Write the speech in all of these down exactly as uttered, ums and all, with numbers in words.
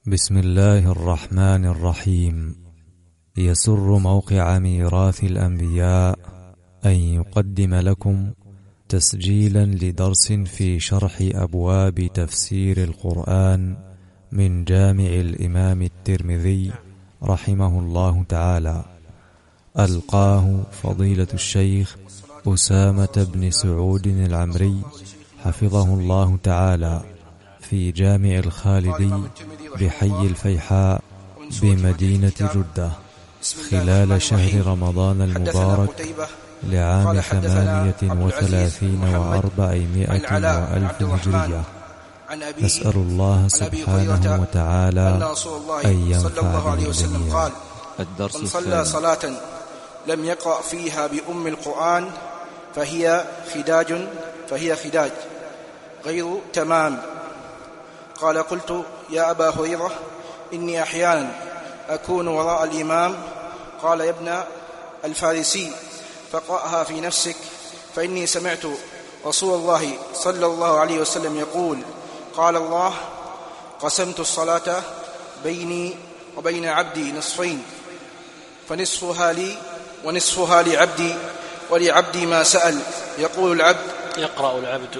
بسم الله الرحمن الرحيم. يسر موقع ميراث الأنبياء أن يقدم لكم تسجيلا لدرس في شرح أبواب تفسير القرآن من جامع الإمام الترمذي رحمه الله تعالى، ألقاه فضيلة الشيخ أسامة بن سعود العمري حفظه الله تعالى في جامع الخالدي بحي الفيحاء بمدينة جدة خلال شهر رمضان المبارك لعام ثمانية وثلاثين وأربعمائة وألف هجرية. نسأل الله سبحانه وتعالى أن ينفع به الجميع. الدرس من صلى صلاة لم يقرأ فيها بأم القرآن فهي خداج فهي خداج غير تمام. قال: قلت يا أبا هريرة إني أحيانا أكون وراء الإمام. قال: يا ابن الفارسي فاقرأها في نفسك، فإني سمعت رسول الله صلى الله عليه وسلم يقول: قال الله: قسمت الصلاة بيني وبين عبدي نصفين، فنصفها لي ونصفها لعبدي، ولعبدي ما سأل. يقول العبد يقرأ العبد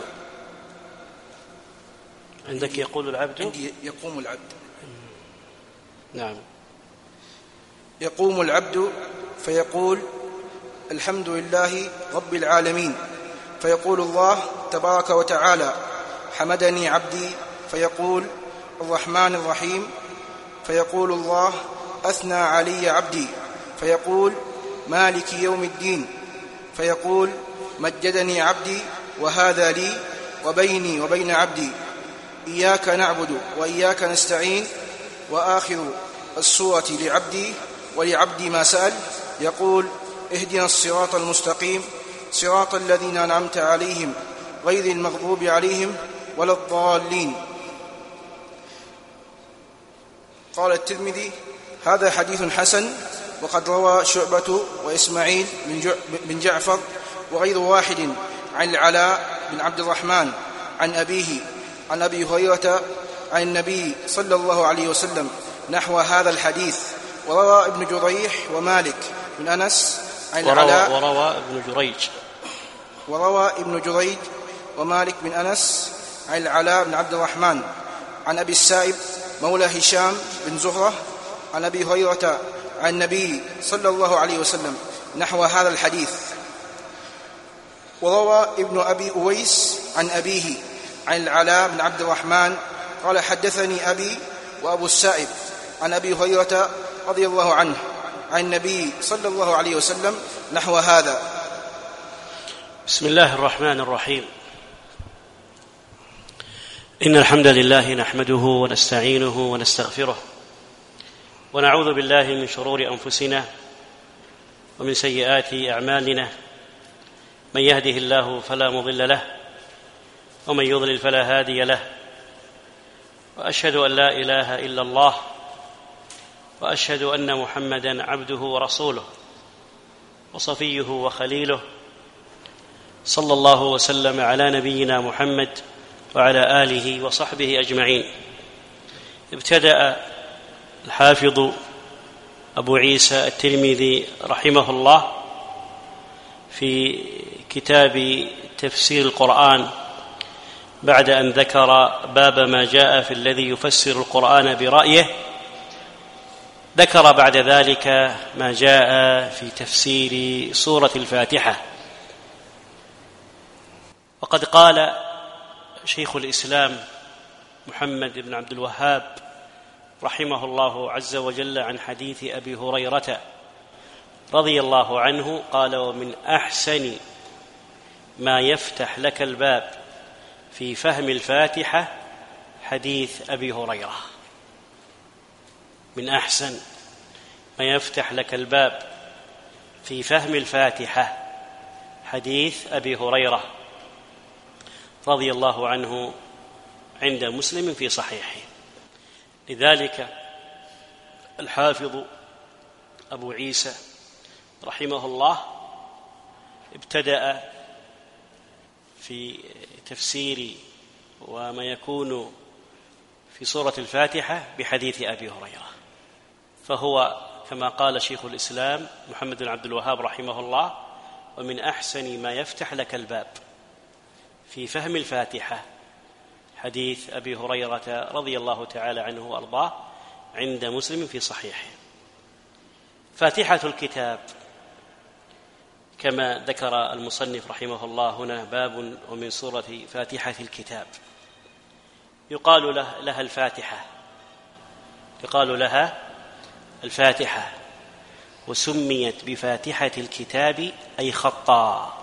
عندك يقول العبد عندي يقوم العبد نعم يقوم العبد فيقول: الحمد لله رب العالمين. فيقول الله تبارك وتعالى: حمدني عبدي. فيقول: الرحمن الرحيم. فيقول الله: أثنى علي عبدي. فيقول: مالك يوم الدين. فيقول: مجدني عبدي وهذا لي وبيني وبين عبدي، إياك نعبد وإياك نستعين. وآخر السورة لعبدي ولعبدي ما سأل. يقول: اهدنا الصراط المستقيم صراط الذين أنعمت عليهم غير المغضوب عليهم ولا الضالين. قال الترمذي: هذا حديث حسن. وقد روى شعبة وإسماعيل بن جعفر وغير واحد عن العلاء بن عبد الرحمن عن أبيه عن أبي هريرة عن النبي صلى الله عليه وسلم نحو هذا الحديث. وروى ابن جريح ومالك بن أنس عن العلاء وروى, وروى ابن جريج وروى ابن جريج ومالك بن أنس عن العلاء بن عبد الرحمن عن أبي السائب مولى هشام بن زهرة عن أبي هريرة عن النبي صلى الله عليه وسلم نحو هذا الحديث. وروى ابن أبي أويس عن أبيه عن العلاء بن عبد الرحمن قال: حدثني أبي وأبو السائب عن أبي هريرة رضي الله عنه عن النبي صلى الله عليه وسلم نحو هذا. بسم الله الرحمن الرحيم. إن الحمد لله نحمده ونستعينه ونستغفره، ونعوذ بالله من شرور أنفسنا ومن سيئات أعمالنا. من يهده الله فلا مضل له، ومن يضلل فلا هادي له. وأشهد أن لا إله إلا الله، وأشهد أن محمدًا عبده ورسوله وصفيه وخليله، صلى الله وسلم على نبينا محمد وعلى آله وصحبه أجمعين. ابتدأ الحافظ أبو عيسى الترمذي رحمه الله في كتاب تفسير القرآن بعد أن ذكر باب ما جاء في الذي يفسر القرآن برأيه، ذكر بعد ذلك ما جاء في تفسير سورة الفاتحة. وقد قال شيخ الإسلام محمد بن عبد الوهاب رحمه الله عز وجل عن حديث أبي هريرة رضي الله عنه قال: ومن أحسن ما يفتح لك الباب في فهم الفاتحة حديث أبي هريرة. من أحسن ما يفتح لك الباب في فهم الفاتحة حديث أبي هريرة رضي الله عنه عند مسلم في صحيحه. لذلك الحافظ أبو عيسى رحمه الله ابتدأ في تفسير وما يكون في سورة الفاتحة بحديث أبي هريرة، فهو كما قال شيخ الإسلام محمد بن عبد الوهاب رحمه الله: ومن أحسن ما يفتح لك الباب في فهم الفاتحة حديث أبي هريرة رضي الله تعالى عنه وأرضاه عند مسلم في صحيحه. فاتحة الكتاب كما ذكر المصنف رحمه الله هنا: باب ومن سورة فاتحة الكتاب. يقال له لها الفاتحة يقال لها الفاتحة وسميت بفاتحة الكتاب أي خطا،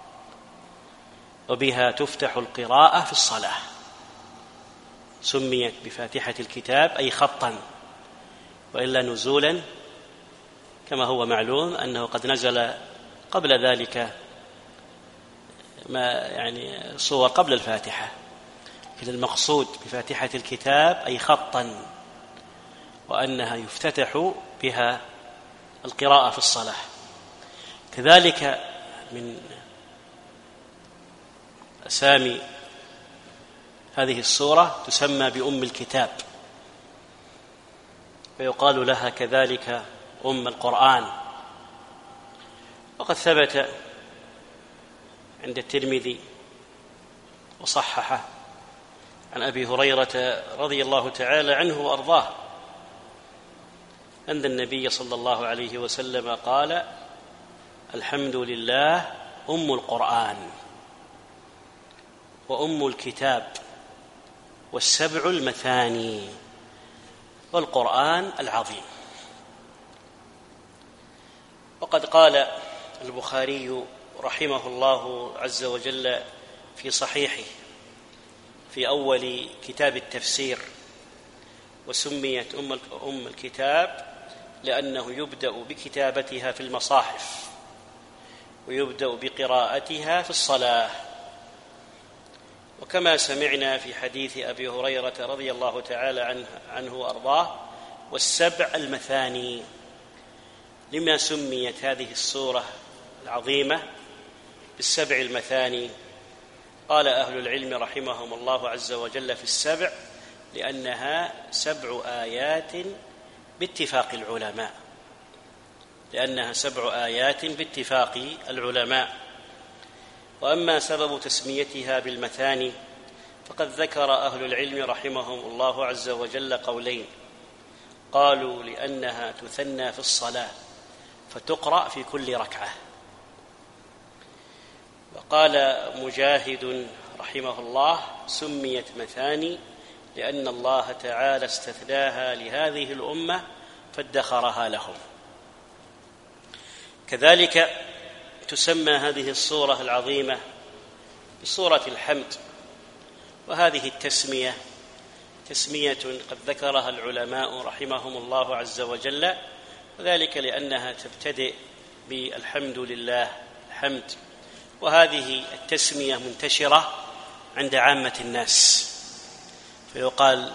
وبها تفتح القراءة في الصلاة. سميت بفاتحة الكتاب أي خطا، وإلا نزولا كما هو معلوم أنه قد نزل قبل ذلك ما يعني صور قبل الفاتحة. المقصود بفاتحة الكتاب أي خطا، وأنها يفتتح بها القراءة في الصلاة. كذلك من أسامي هذه السورة تسمى بأم الكتاب، ويقال لها كذلك أم القرآن. وقد ثبت عند الترمذي وصححه عن أبي هريرة رضي الله تعالى عنه وأرضاه أن النبي صلى الله عليه وسلم قال: الحمد لله أم القرآن وأم الكتاب والسبع المثاني والقرآن العظيم. وقد قال البخاري رحمه الله عز وجل في صحيحه في أول كتاب التفسير: وسميت أم الكتاب لأنه يبدأ بكتابتها في المصاحف ويبدأ بقراءتها في الصلاة. وكما سمعنا في حديث أبي هريرة رضي الله تعالى عنه, عنه وأرضاه: والسبع المثاني. لما سميت هذه السورة العظيمة بالسبع المثاني؟ قال أهل العلم رحمهم الله عز وجل في السبع لأنها سبع آيات باتفاق العلماء لأنها سبع آيات باتفاق العلماء. وأما سبب تسميتها بالمثاني فقد ذكر أهل العلم رحمهم الله عز وجل قولين: قالوا لأنها تثنى في الصلاة فتقرأ في كل ركعة. وقال مجاهد رحمه الله: سميت مثاني لأن الله تعالى استثناها لهذه الأمة فادخرها لهم. كذلك تسمى هذه السورة العظيمة بسورة الحمد، وهذه التسمية تسمية قد ذكرها العلماء رحمهم الله عز وجل، وذلك لأنها تبتدئ بالحمد لله الحمد، وهذه التسمية منتشرة عند عامة الناس، فيقال: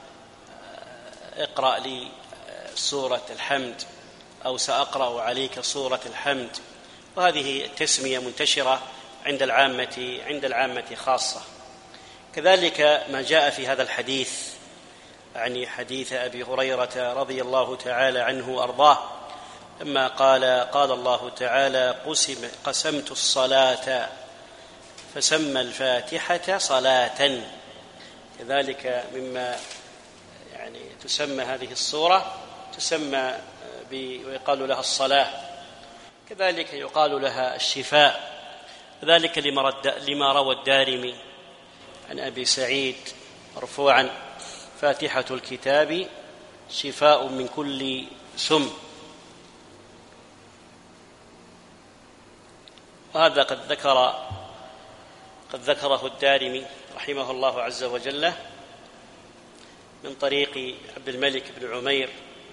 اقرأ لي سورة الحمد، أو سأقرأ عليك سورة الحمد. وهذه التسمية منتشرة عند العامة عند العامة خاصة. كذلك ما جاء في هذا الحديث، يعني حديث أبي هريرة رضي الله تعالى عنه وأرضاه لما قال قال الله تعالى: قسم قسمت الصلاة فسمى الفاتحة صلاة. كذلك مما يعني تسمى هذه السورة تسمى ويقال لها الصلاة. كذلك يقال لها الشفاء. ذلك لما روى الدارمي عن أبي سعيد مرفوعا: فاتحة الكتاب شفاء من كل سم. وهذا قد ذكر قد ذكره الدارمي رحمه الله عز وجل من طريق عبد الملك بن عمير.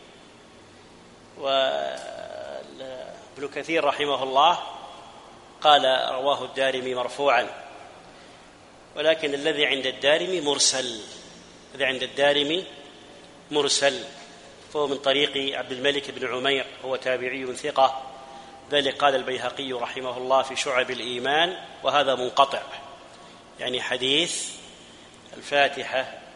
وابن كثير رحمه الله قال رواه الدارمي مرفوعا، ولكن الذي عند الدارمي مرسل الذي عند الدارمي مرسل فهو من طريق عبد الملك بن عمير، هو تابعي ثقة. ذلك قال البيهقي رحمه الله في شعب الإيمان: وهذا منقطع، يعني حديث الفاتحة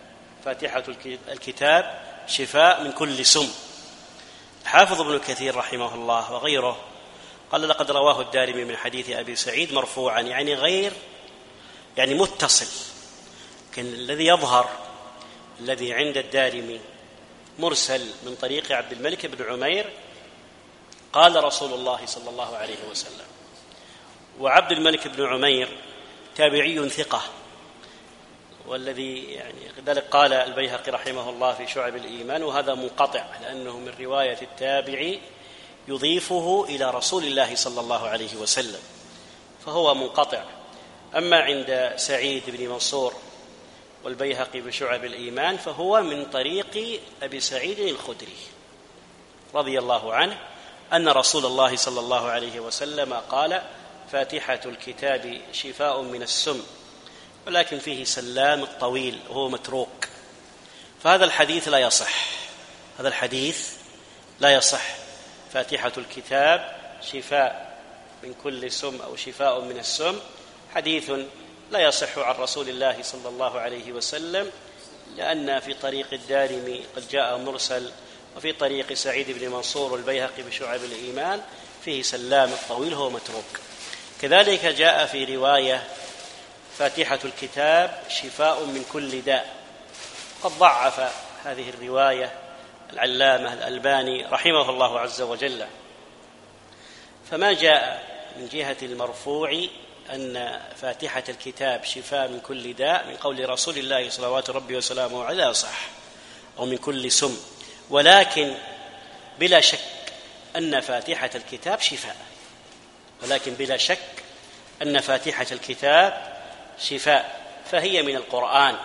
فاتحة الكتاب شفاء من كل سم. حافظ ابن كثير رحمه الله وغيره قال لقد رواه الدارمي من حديث أبي سعيد مرفوعا، يعني غير يعني متصل، لكن الذي يظهر الذي عند الدارمي مرسل من طريق عبد الملك بن عمير قال رسول الله صلى الله عليه وسلم. وعبد الملك بن عمير تابعي ثقة، والذي يعني ذلك قال البيهقي رحمه الله في شعب الإيمان وهذا منقطع لأنه من رواية التابعي يضيفه إلى رسول الله صلى الله عليه وسلم، فهو منقطع. أما عند سعيد بن منصور والبيهقي بشعب الإيمان فهو من طريق أبي سعيد الخدري رضي الله عنه أن رسول الله صلى الله عليه وسلم قال: فاتحة الكتاب شفاء من السم، ولكن فيه سلام الطويل وهو متروك، فهذا الحديث لا يصح. هذا الحديث لا يصح. فاتحة الكتاب شفاء من كل سم أو شفاء من السم حديث لا يصح عن رسول الله صلى الله عليه وسلم، لأن في طريق الدارمي قد جاء مرسل، وفي طريق سعيد بن منصور والبيهقي بشعب الإيمان فيه سلام الطويل هو متروك. كذلك جاء في رواية: فاتحة الكتاب شفاء من كل داء. قد ضعف هذه الرواية العلامة الألباني رحمه الله عز وجل. فما جاء من جهة المرفوع أن فاتحة الكتاب شفاء من كل داء من قول رسول الله صلوات ربي وسلامه عليه صح، أو من كل سم، ولكن بلا شك أن فاتحة الكتاب شفاء، ولكن بلا شك أن فاتحة الكتاب شفاء، فهي من القرآن.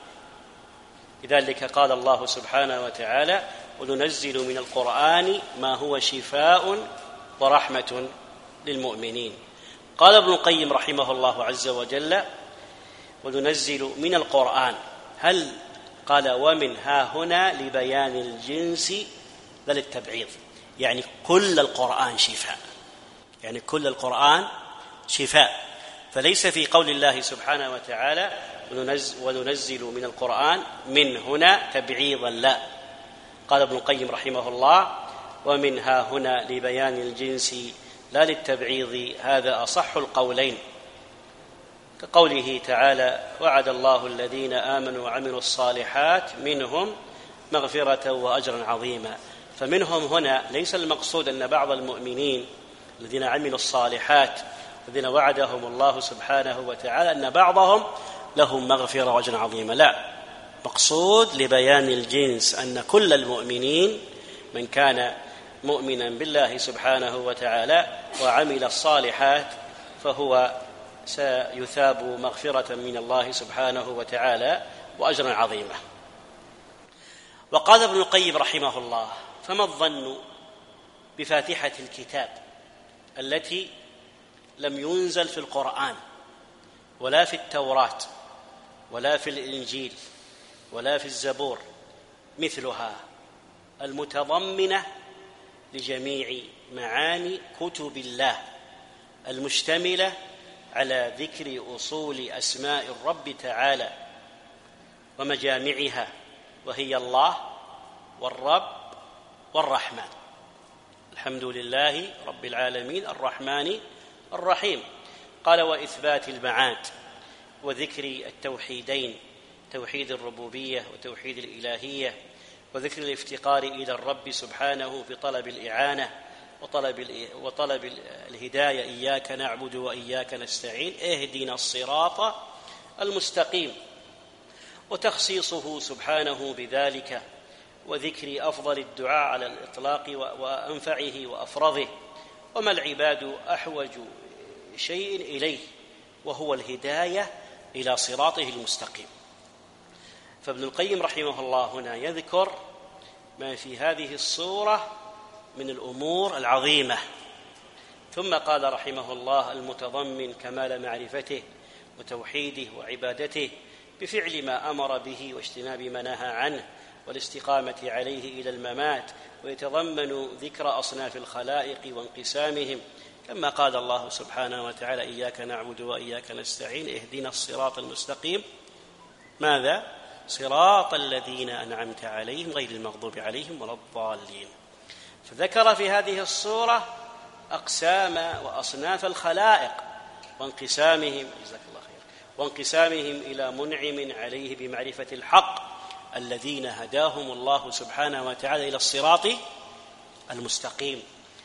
لذلك قال الله سبحانه وتعالى: وننزل من القرآن ما هو شفاء ورحمة للمؤمنين. قال ابن القيم رحمه الله عز وجل: وننزل من القرآن، هل قال ومن ها هنا لبيان الجنس لا للتبعيض، يعني كل القرآن شفاء، يعني كل القرآن شفاء، فليس في قول الله سبحانه وتعالى وننزل من القرآن من هنا تبعيضا، لا. قال ابن القيم رحمه الله: ومن ها هنا لبيان الجنس لا للتبعيض، هذا أصح القولين، كقوله تعالى: وعد الله الذين آمنوا وعملوا الصالحات منهم مغفرة وأجرا عظيما. فمنهم هنا ليس المقصود أن بعض المؤمنين الذين عملوا الصالحات الذين وعدهم الله سبحانه وتعالى أن بعضهم لهم مغفرة وأجرا عظيما، لا، مقصود لبيان الجنس أن كل المؤمنين من كان مؤمنا بالله سبحانه وتعالى وعمل الصالحات فهو سيثاب مغفرة من الله سبحانه وتعالى وأجرا عظيما. وقال ابن القيم رحمه الله: فما الظن بفاتحة الكتاب التي لم ينزل في القرآن ولا في التوراة ولا في الإنجيل ولا في الزبور مثلها، المتضمنة لجميع معاني كتب الله، المشتملة على ذكر أصول أسماء الرب تعالى ومجامعها، وهي الله والرب والرحمن. الحمد لله رب العالمين الرحمن الرحيم. قال: وإثبات المعاد وذكر التوحيدين، توحيد الربوبية وتوحيد الإلهية، وذكر الافتقار إلى الرب سبحانه في طلب الإعانة وطلب وطلب الهداية، إياك نعبد وإياك نستعين، اهدنا الصراط المستقيم، وتخصيصه سبحانه بذلك، وذكر أفضل الدعاء على الإطلاق وأنفعه وأفرضه، وما العباد أحوج شيء إليه وهو الهداية إلى صراطه المستقيم. فابن القيم رحمه الله هنا يذكر ما في هذه الصورة من الأمور العظيمة، ثم قال رحمه الله: المتضمن كمال معرفته وتوحيده وعبادته بفعل ما أمر به واجتناب ما نهى عنه والاستقامة عليه إلى الممات، ويتضمن ذكر أصناف الخلائق وانقسامهم، كما قال الله سبحانه وتعالى: إياك نعبد وإياك نستعين، اهدنا الصراط المستقيم. ماذا؟ صراط الذين أنعمت عليهم غير المغضوب عليهم ولا الضالين. فذكر في هذه الصورة أقسام وأصناف الخلائق وانقسامهم جزاك الله خير وانقسامهم إلى منعم عليه بمعرفة الحق الذين هداهم الله سبحانه وتعالى إلى الصراط المستقيم،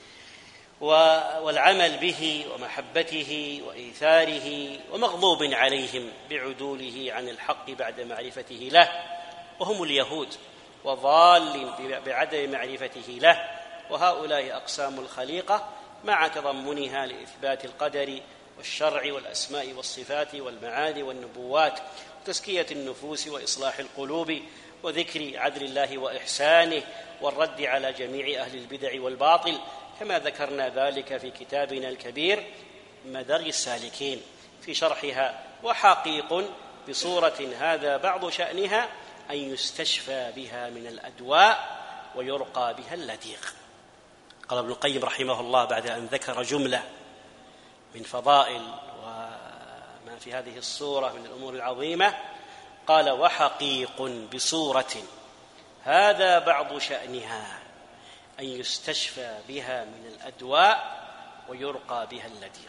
والعمل به ومحبته وإيثاره، ومغضوب عليهم بعدوله عن الحق بعد معرفته له، وهم اليهود، وضال بعدم معرفته له. وهؤلاء أقسام الخليقة مع تضمنها لإثبات القدر والشرع والأسماء والصفات والمعاني والنبوات، وتزكية النفوس وإصلاح القلوب، وذكر عدل الله وإحسانه، والرد على جميع أهل البدع والباطل، كما ذكرنا ذلك في كتابنا الكبير مدارج السالكين في شرحها. وحقيق بصورة هذا بعض شأنها أن يستشفى بها من الأدواء ويرقى بها اللديق. قال ابن القيم رحمه الله بعد أن ذكر جملة من فضائل وما في هذه الصورة من الأمور العظيمة، قال: وحقيق بصورة هذا بعض شأنها أن يستشفى بها من الأدواء ويرقى بها اللديغ.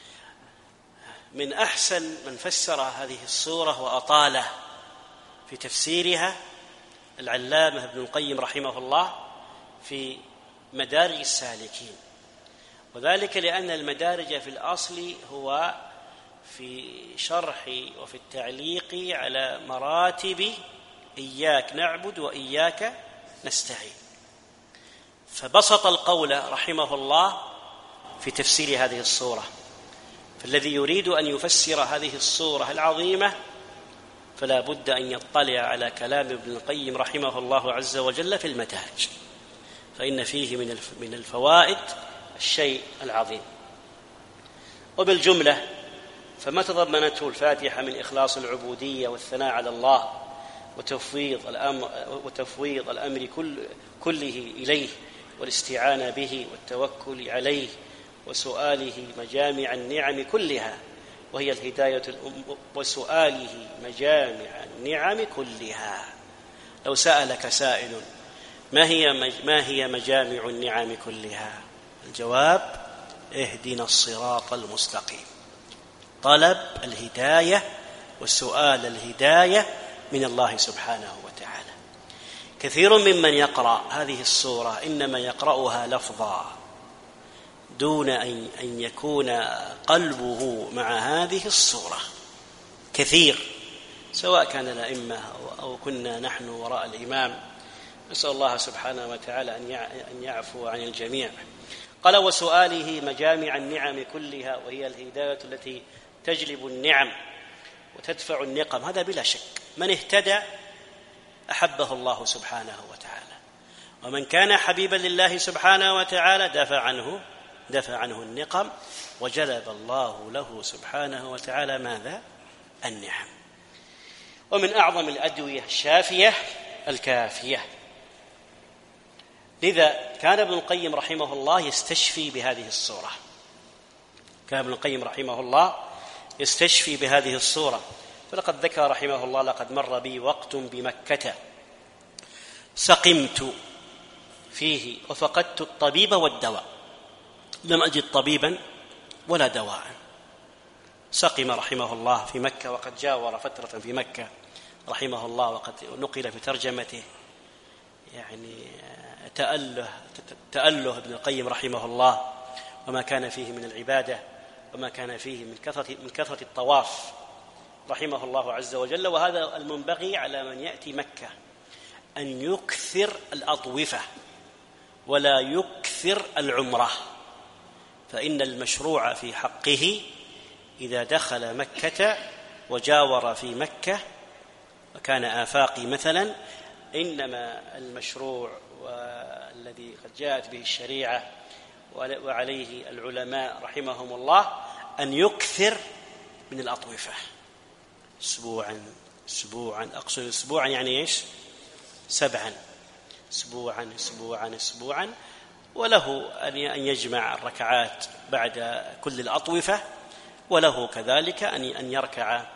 من أحسن من فسر هذه الصورة وأطال في تفسيرها العلامة ابن القيم رحمه الله في مدارج السالكين، وذلك لأن المدارج في الأصل هو في شرح وفي التعليق على مراتب إياك نعبد وإياك نستعين، فبسط القول رحمه الله في تفسير هذه الصورة. فالذي يريد أن يفسر هذه الصورة العظيمة فلا بد أن يطلع على كلام ابن القيم رحمه الله عز وجل في المدارج، فإن فيه من الفوائد الشيء العظيم. وبالجملة فما تضمنته الفاتحة من إخلاص العبودية والثناء على الله وتفويض الأمر, وتفويض الأمر كل كله إليه، والاستعانة به والتوكل عليه، وسؤاله مجامع النعم كلها وهي الهداية وسؤاله مجامع النعم كلها. لو سألك سائل ما هي ما هي مجامع النعم كلها؟ الجواب: اهدنا الصراط المستقيم. طلب الهداية وسؤال الهداية من الله سبحانه وتعالى. كثير ممن يقرأ هذه السورة إنما يقرأها لفظا دون أن يكون قلبه مع هذه السورة، كثير، سواء كان الأئمة أو كنا نحن وراء الإمام. نسأل الله سبحانه وتعالى أن يعفو عن الجميع. قال: وسؤاله مجامع النعم كلها وهي الهداية التي تجلب النعم وتدفع النقم. هذا بلا شك، من اهتدى أحبه الله سبحانه وتعالى، ومن كان حبيبا لله سبحانه وتعالى دفع عنه دفع عنه النقم، وجلب الله له سبحانه وتعالى ماذا؟ النعم. ومن أعظم الأدوية الشافية الكافية. لذا كان ابن القيم رحمه الله يستشفي بهذه الصورة كان ابن القيم رحمه الله يستشفي بهذه الصورة. فلقد ذكر رحمه الله: لقد مر بي وقت بمكة سقمت فيه وفقدت الطبيب والدواء، لم أجد طبيبا ولا دواء. سقم رحمه الله في مكة، وقد جاور فترة في مكة رحمه الله، وقد نقل في ترجمته يعني تأله تأله ابن القيم رحمه الله وما كان فيه من العبادة وما كان فيه من كثرة من كثرة الطواف رحمه الله عز وجل. وهذا المنبغي على من يأتي مكة، أن يكثر الأطوفة ولا يكثر العمرة، فإن المشروع في حقه إذا دخل مكة وجاور في مكة وكان آفاقي مثلا، إنما المشروع والذي قد جاءت به الشريعة وعليه العلماء رحمهم الله أن يكثر من الأطوفة، أسبوعا أسبوعا أقصد أسبوعا يعني إيش؟ سبعا، أسبوعا أسبوعا أسبوعا. وله أن يجمع الركعات بعد كل الأطوفة، وله كذلك أن يركع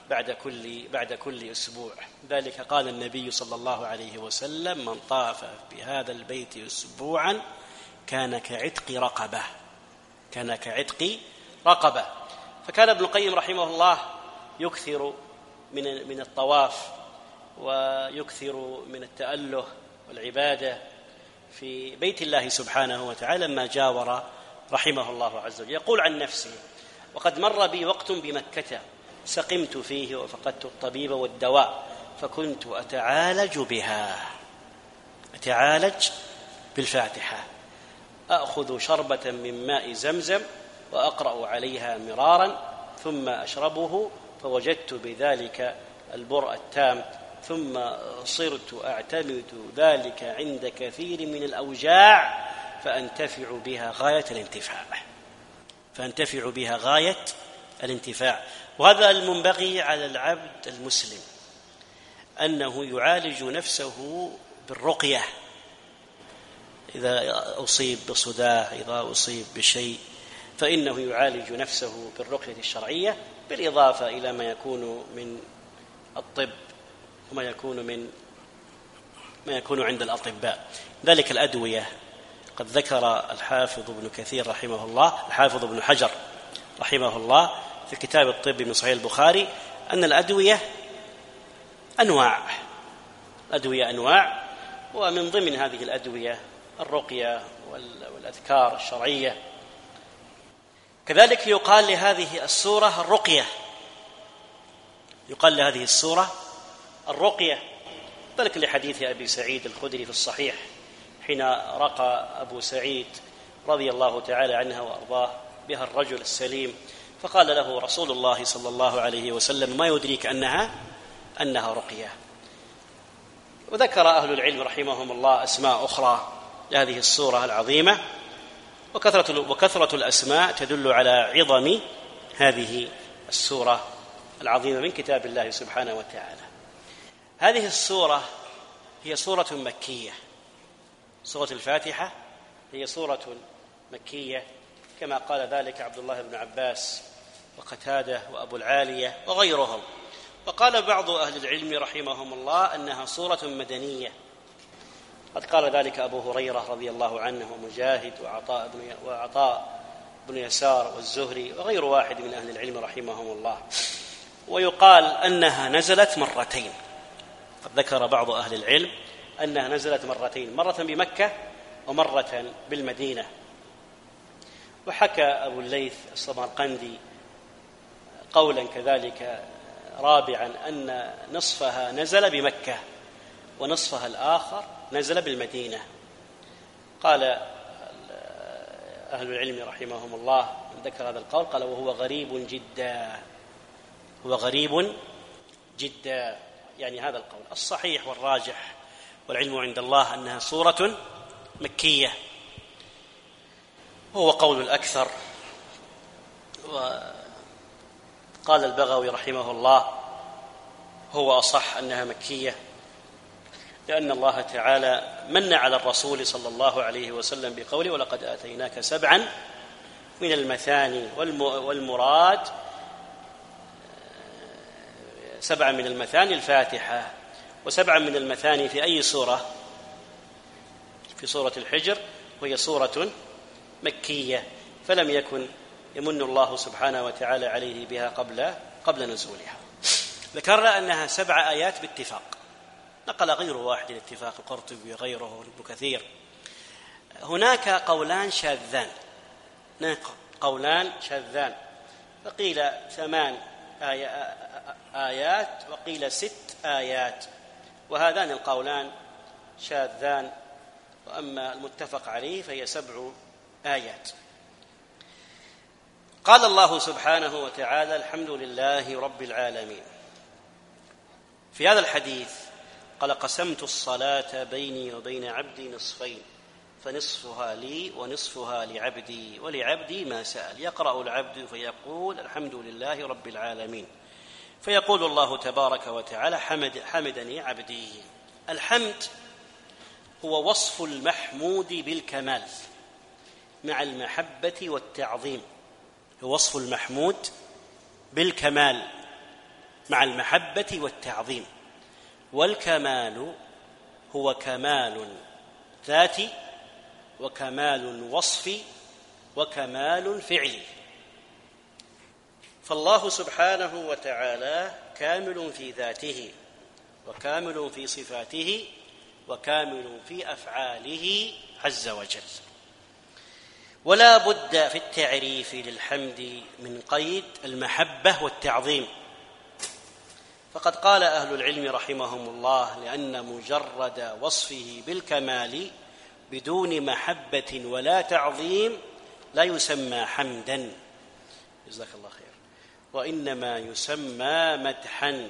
بعد كل بعد كل أسبوع. ذلك قال النبي صلى الله عليه وسلم: من طاف بهذا البيت أسبوعا كان كعتق رقبة كان كعتق رقبة. فكان ابن القيم رحمه الله يكثر من من الطواف ويكثر من التأله والعبادة في بيت الله سبحانه وتعالى لما جاور رحمه الله عز وجل. يقول عن نفسه: وقد مر بي وقت بمكة سقمت فيه وفقدت الطبيب والدواء فكنت أتعالج بها أتعالج بالفاتحة، أخذ شربة من ماء زمزم وأقرأ عليها مرارا ثم أشربه فوجدت بذلك البرء التام، ثم صرت أعتمد ذلك عند كثير من الأوجاع فأنتفع بها غاية الانتفاع فأنتفع بها غاية الانتفاع. وهذا المنبغي على العبد المسلم، أنه يعالج نفسه بالرقية إذا أصيب بصداع، إذا أصيب بشيء، فإنه يعالج نفسه بالرقية الشرعية، بالإضافة إلى ما يكون من الطب وما يكون من ما يكون عند الأطباء. ذلك الأدوية قد ذكر الحافظ ابن كثير رحمه الله الحافظ ابن حجر رحمه الله في كتاب الطب من صحيح البخاري أن الأدوية أنواع الأدوية أنواع ومن ضمن هذه الأدوية الرقية والأذكار الشرعية. كذلك يقال لهذه السورة الرقية يقال لهذه السورة الرقية ذلك لحديث أبي سعيد الخدري في الصحيح حين رقى أبو سعيد رضي الله تعالى عنه وأرضاه بها الرجل السليم، فقال له رسول الله صلى الله عليه وسلم: ما يدريك أنها أنها رقية. وذكر أهل العلم رحمهم الله أسماء أخرى لهذه السورة العظيمة، وكثرة وكثرة الأسماء تدل على عظم هذه السورة العظيمة من كتاب الله سبحانه وتعالى. هذه السورة هي سورة مكية، سورة الفاتحة هي سورة مكية كما قال ذلك عبد الله بن عباس وقتادة وأبو العالية وغيرهم. وقال بعض أهل العلم رحمهم الله أنها سورة مدنية، قد قال ذلك أبو هريرة رضي الله عنه ومجاهد وعطاء بن, وعطاء بن يسار والزهري وغير واحد من أهل العلم رحمهم الله. ويقال أنها نزلت مرتين، قد ذكر بعض أهل العلم أنها نزلت مرتين، مرة بمكة ومرة بالمدينة. وحكى أبو الليث الصمرقندي قولا كذلك رابعا أن نصفها نزل بمكة ونصفها الآخر نزل بالمدينة. قال أهل العلم رحمهم الله من ذكر هذا القول قال: وهو غريب جدا هو غريب جدا يعني هذا القول. الصحيح والراجح والعلم عند الله أنها سورة مكية، وهو قول الأكثر. وقال البغوي رحمه الله: هو أصح أنها مكية، لأن الله تعالى من على الرسول صلى الله عليه وسلم بقوله: ولقد آتيناك سبعا من المثاني، والمراد سبعا من المثاني الفاتحة، وسبعا من المثاني في أي سورة؟ في سورة الحجر، وهي سورة مكية، فلم يكن يمن الله سبحانه وتعالى عليه بها قبل قبل نزولها. ذكرنا أنها سبع آيات باتفاق، نقل غير واحد الاتفاق، القرطبي وغيره ابن كثير. هناك قولان شاذان قولان شاذان فقيل ثمان آيات وقيل ست آيات، وهذان القولان شاذان، وأما المتفق عليه فهي سبع آيات. قال الله سبحانه وتعالى: الحمد لله رب العالمين. في هذا الحديث قال: قسمت الصلاة بيني وبين عبدي نصفين، فنصفها لي ونصفها لعبدي، ولعبدي ما سأل. يقرأ العبد فيقول: الحمد لله رب العالمين، فيقول الله تبارك وتعالى: حمد حمدني عبدي. الحمد هو وصف المحمود بالكمال مع المحبة والتعظيم، هو وصف المحمود بالكمال مع المحبة والتعظيم. والكمال هو كمال ذاتي وكمال وصفي وكمال فعلي. فالله سبحانه وتعالى كامل في ذاته وكامل في صفاته وكامل في أفعاله عز وجل. ولا بد في التعريف للحمد من قيد المحبة والتعظيم، فقد قال أهل العلم رحمهم الله: لأن مجرد وصفه بالكمال بدون محبة ولا تعظيم لا يسمى حمدا، جزاك الله خير، وإنما يسمى مدحا.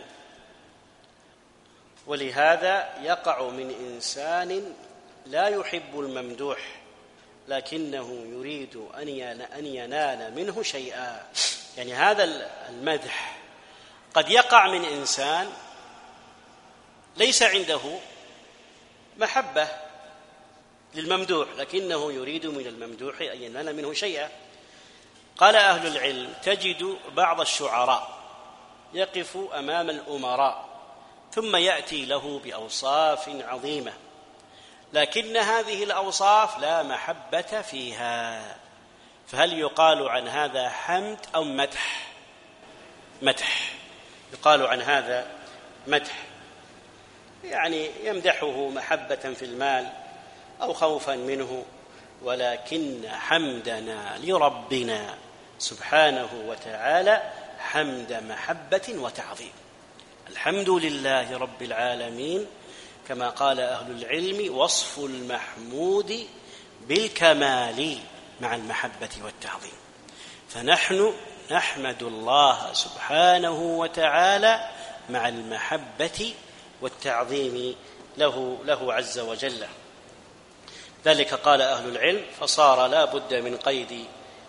ولهذا يقع من إنسان لا يحب الممدوح لكنه يريد أن ينال منه شيئا، يعني هذا المدح قد يقع من إنسان ليس عنده محبة للممدوح لكنه يريد من الممدوح أن ينال منه شيئا. قال أهل العلم: تجد بعض الشعراء يقف أمام الأمراء ثم يأتي له بأوصاف عظيمة، لكن هذه الأوصاف لا محبة فيها، فهل يقال عن هذا حمد أو مدح؟ مدح، يقال عن هذا مدح، يعني يمدحه محبة في المال أو خوفا منه. ولكن حمدنا لربنا سبحانه وتعالى حمد محبة وتعظيم. الحمد لله رب العالمين كما قال أهل العلم وصف المحمود بالكمال مع المحبة والتعظيم. فنحن نحمد الله سبحانه وتعالى مع المحبة والتعظيم له, له عز وجل. ذلك قال أهل العلم: فصار لا بد من قيد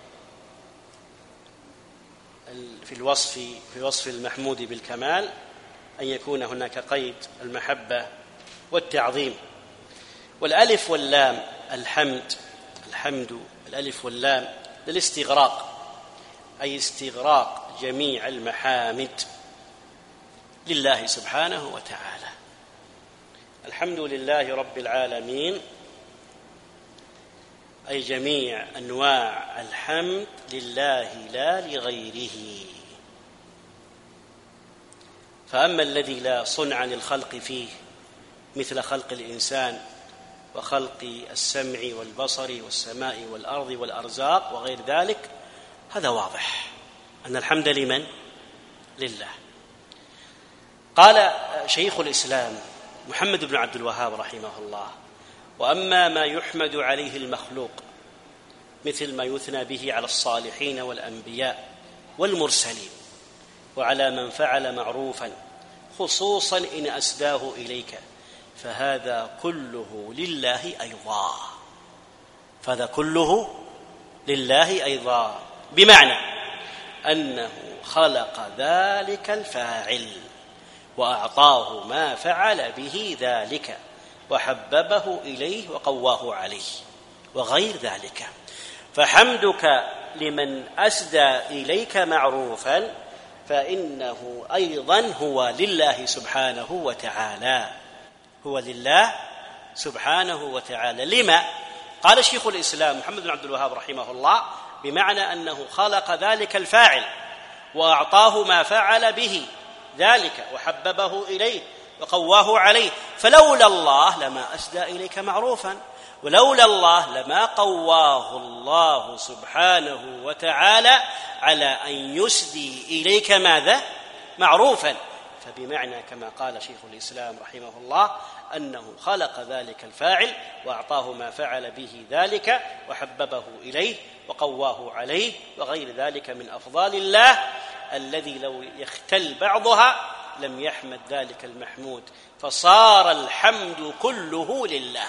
في الوصف في وصف المحمود بالكمال أن يكون هناك قيد المحبة والتعظيم. والألف واللام الحمد الحمد الألف واللام للاستغراق، أي استغراق جميع المحامد لله سبحانه وتعالى. الحمد لله رب العالمين أي جميع أنواع الحمد لله لا لغيره. فأما الذي لا صنع للخلق فيه مثل خلق الإنسان وخلق السمع والبصر والسماء والأرض والأرزاق وغير ذلك، هذا واضح أن الحمد لمن؟ لله. قال شيخ الإسلام محمد بن عبد الوهاب رحمه الله: وأما ما يحمد عليه المخلوق مثل ما يثنى به على الصالحين والأنبياء والمرسلين وعلى من فعل معروفا خصوصا إن أسداه إليك، فهذا كله لله أيضا فهذا كله لله أيضا بمعنى أنه خلق ذلك الفاعل وأعطاه ما فعل به ذلك وحببه إليه وقواه عليه وغير ذلك. فحمدك لمن أسدى إليك معروفا فإنه أيضا هو لله سبحانه وتعالى هو لله سبحانه وتعالى. لما؟ قال شيخ الإسلام محمد بن عبد الوهاب رحمه الله: بمعنى أنه خلق ذلك الفاعل وأعطاه ما فعل به ذلك وحببه إليه وقواه عليه، فلولا الله لما أسدى إليك معروفا، ولولا الله لما قواه الله سبحانه وتعالى على أن يسدي إليك ماذا؟ معروفا. فبمعنى كما قال شيخ الإسلام رحمه الله أنه خلق ذلك الفاعل وأعطاه ما فعل به ذلك وحببه إليه وقواه عليه وغير ذلك من أفضال الله الذي لو يختل بعضها لم يحمد ذلك المحمود، فصار الحمد كله لله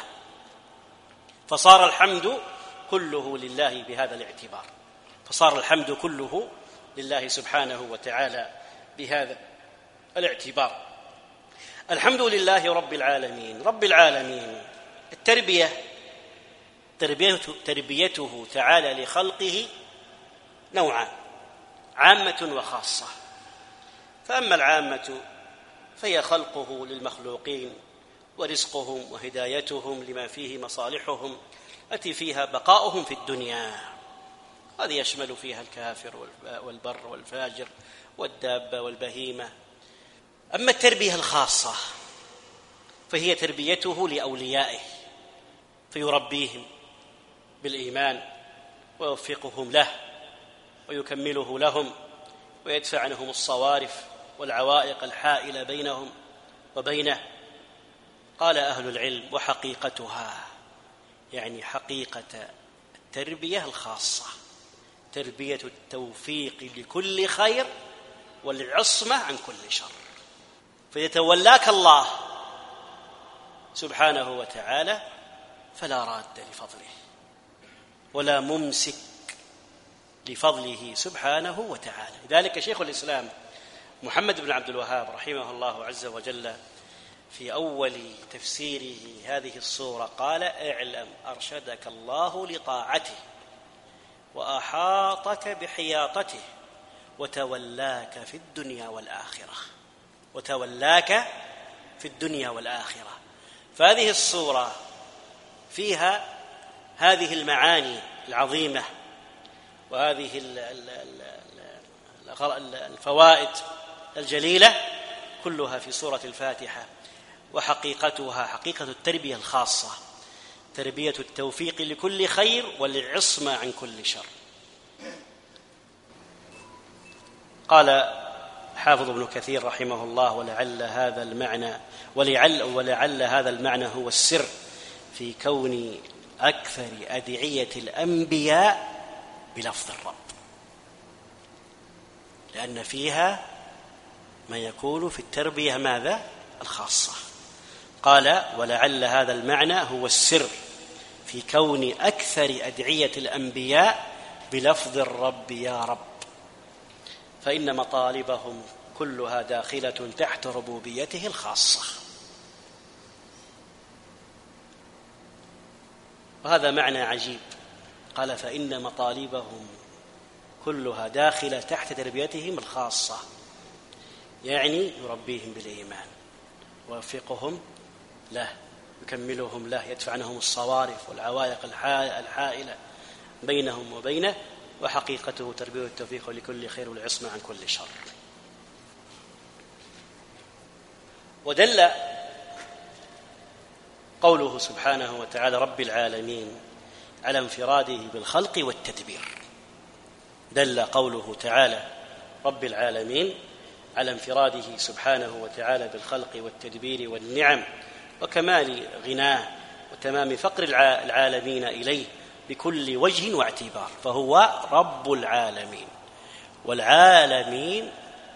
فصار الحمد كله لله بهذا الاعتبار فصار الحمد كله لله سبحانه وتعالى بهذا الاعتبار. الحمد لله رب العالمين. رب العالمين التربية تربيته, تربيته تعالى لخلقه نوعان: عامة وخاصة. فأما العامة فهي خلقه للمخلوقين ورزقهم وهدايتهم لما فيه مصالحهم التي فيها بقاؤهم في الدنيا، هذه يشمل فيها الكافر والبر والفاجر والدابة والبهيمة. أما التربية الخاصة فهي تربيته لأوليائه، فيربيهم بالإيمان ويوفقهم له ويكمله لهم ويدفع عنهم الصوارف والعوائق الحائلة بينهم وبينه. قال أهل العلم: وحقيقتها، يعني حقيقة التربية الخاصة تربية التوفيق لكل خير والعصمة عن كل شر، فيتولاك الله سبحانه وتعالى فلا راد لفضله ولا ممسك لفضله سبحانه وتعالى. لذلك شيخ الإسلام محمد بن عبد الوهاب رحمه الله عز وجل في أول تفسيره هذه السورة قال: اعلم أرشدك الله لطاعته وأحاطك بحياطته وتولاك في الدنيا والآخرة، وتولاك في الدنيا والآخرة. فهذه السورة فيها هذه المعاني العظيمة وهذه الفوائد الجليلة كلها في سورة الفاتحة. وحقيقتها حقيقة التربية الخاصة تربية التوفيق لكل خير والعصمة عن كل شر. قال حافظ ابن كثير رحمه الله: ولعل هذا المعنى ولعل, ولعل هذا المعنى هو السر في كون أكثر أدعية الأنبياء بلفظ الرب، لأن فيها ما يكون في التربية ماذا؟ الخاصة. قال: ولعل هذا المعنى هو السر في كون أكثر أدعية الأنبياء بلفظ الرب يا رب، فإن مطالبهم كلها داخلة تحت ربوبيته الخاصة. وهذا معنى عجيب. قال: فإن مطالبهم كلها داخلة تحت تربيتهم الخاصة، يعني يربيهم بالإيمان ويوفقهم له، يكملهم له، يدفع عنهم الصوارف والعوائق الحائلة بينهم وبينه. وحقيقته تربية التوفيق لكل خير والعصمة عن كل شر. ودل قوله سبحانه وتعالى رب العالمين على انفراده بالخلق والتدبير. دل قوله تعالى رب العالمين على انفراده سبحانه وتعالى بالخلق والتدبير والنعم وكمال غناه وتمام فقر العالمين إليه بكل وجه واعتبار، فهو رب العالمين. والعالمين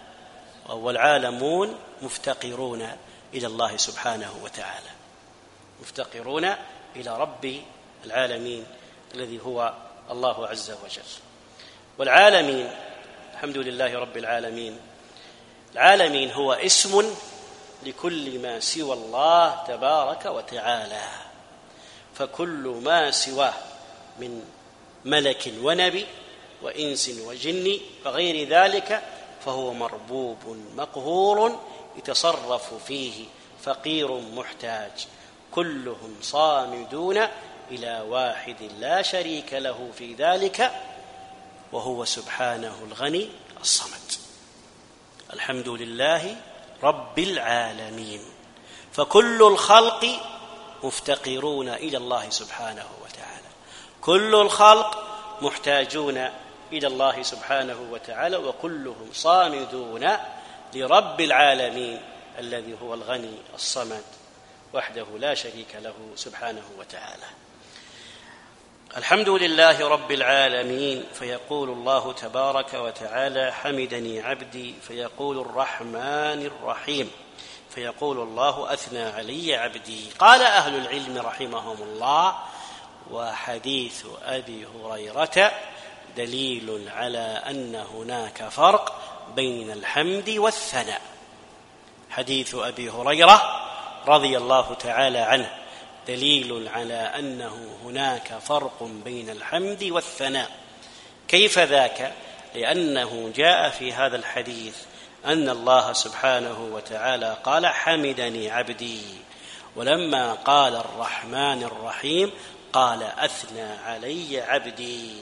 والعالمون مفتقرون إلى الله سبحانه وتعالى، مفتقرون إلى رب العالمين الذي هو الله عز وجل. والعالمين الحمد لله رب العالمين. العالمين هو اسم لكل ما سوى الله تبارك وتعالى، فكل ما سواه من ملك ونبي وإنس وجن وغير ذلك فهو مربوب مقهور يتصرف فيه فقير محتاج، كلهم صامدون إلى واحد لا شريك له في ذلك وهو سبحانه الغني الصمد. الحمد لله رب العالمين. فكل الخلق مفتقرون إلى الله سبحانه وتعالى، كل الخلق محتاجون إلى الله سبحانه وتعالى، وكلهم صامدون لرب العالمين الذي هو الغني الصمد وحده لا شريك له سبحانه وتعالى. الحمد لله رب العالمين. فيقول الله تبارك وتعالى حمدني عبدي، فيقول الرحمن الرحيم، فيقول الله أثنى علي عبدي. قال أهل العلم رحمهم الله: وحديث أبي هريرة دليل على أن هناك فرق بين الحمد والثناء. حديث أبي هريرة رضي الله تعالى عنه دليل على أنه هناك فرق بين الحمد والثناء. كيف ذاك؟ لأنه جاء في هذا الحديث أن الله سبحانه وتعالى قال حمدني عبدي، ولما قال الرحمن الرحيم قال أثنى علي عبدي.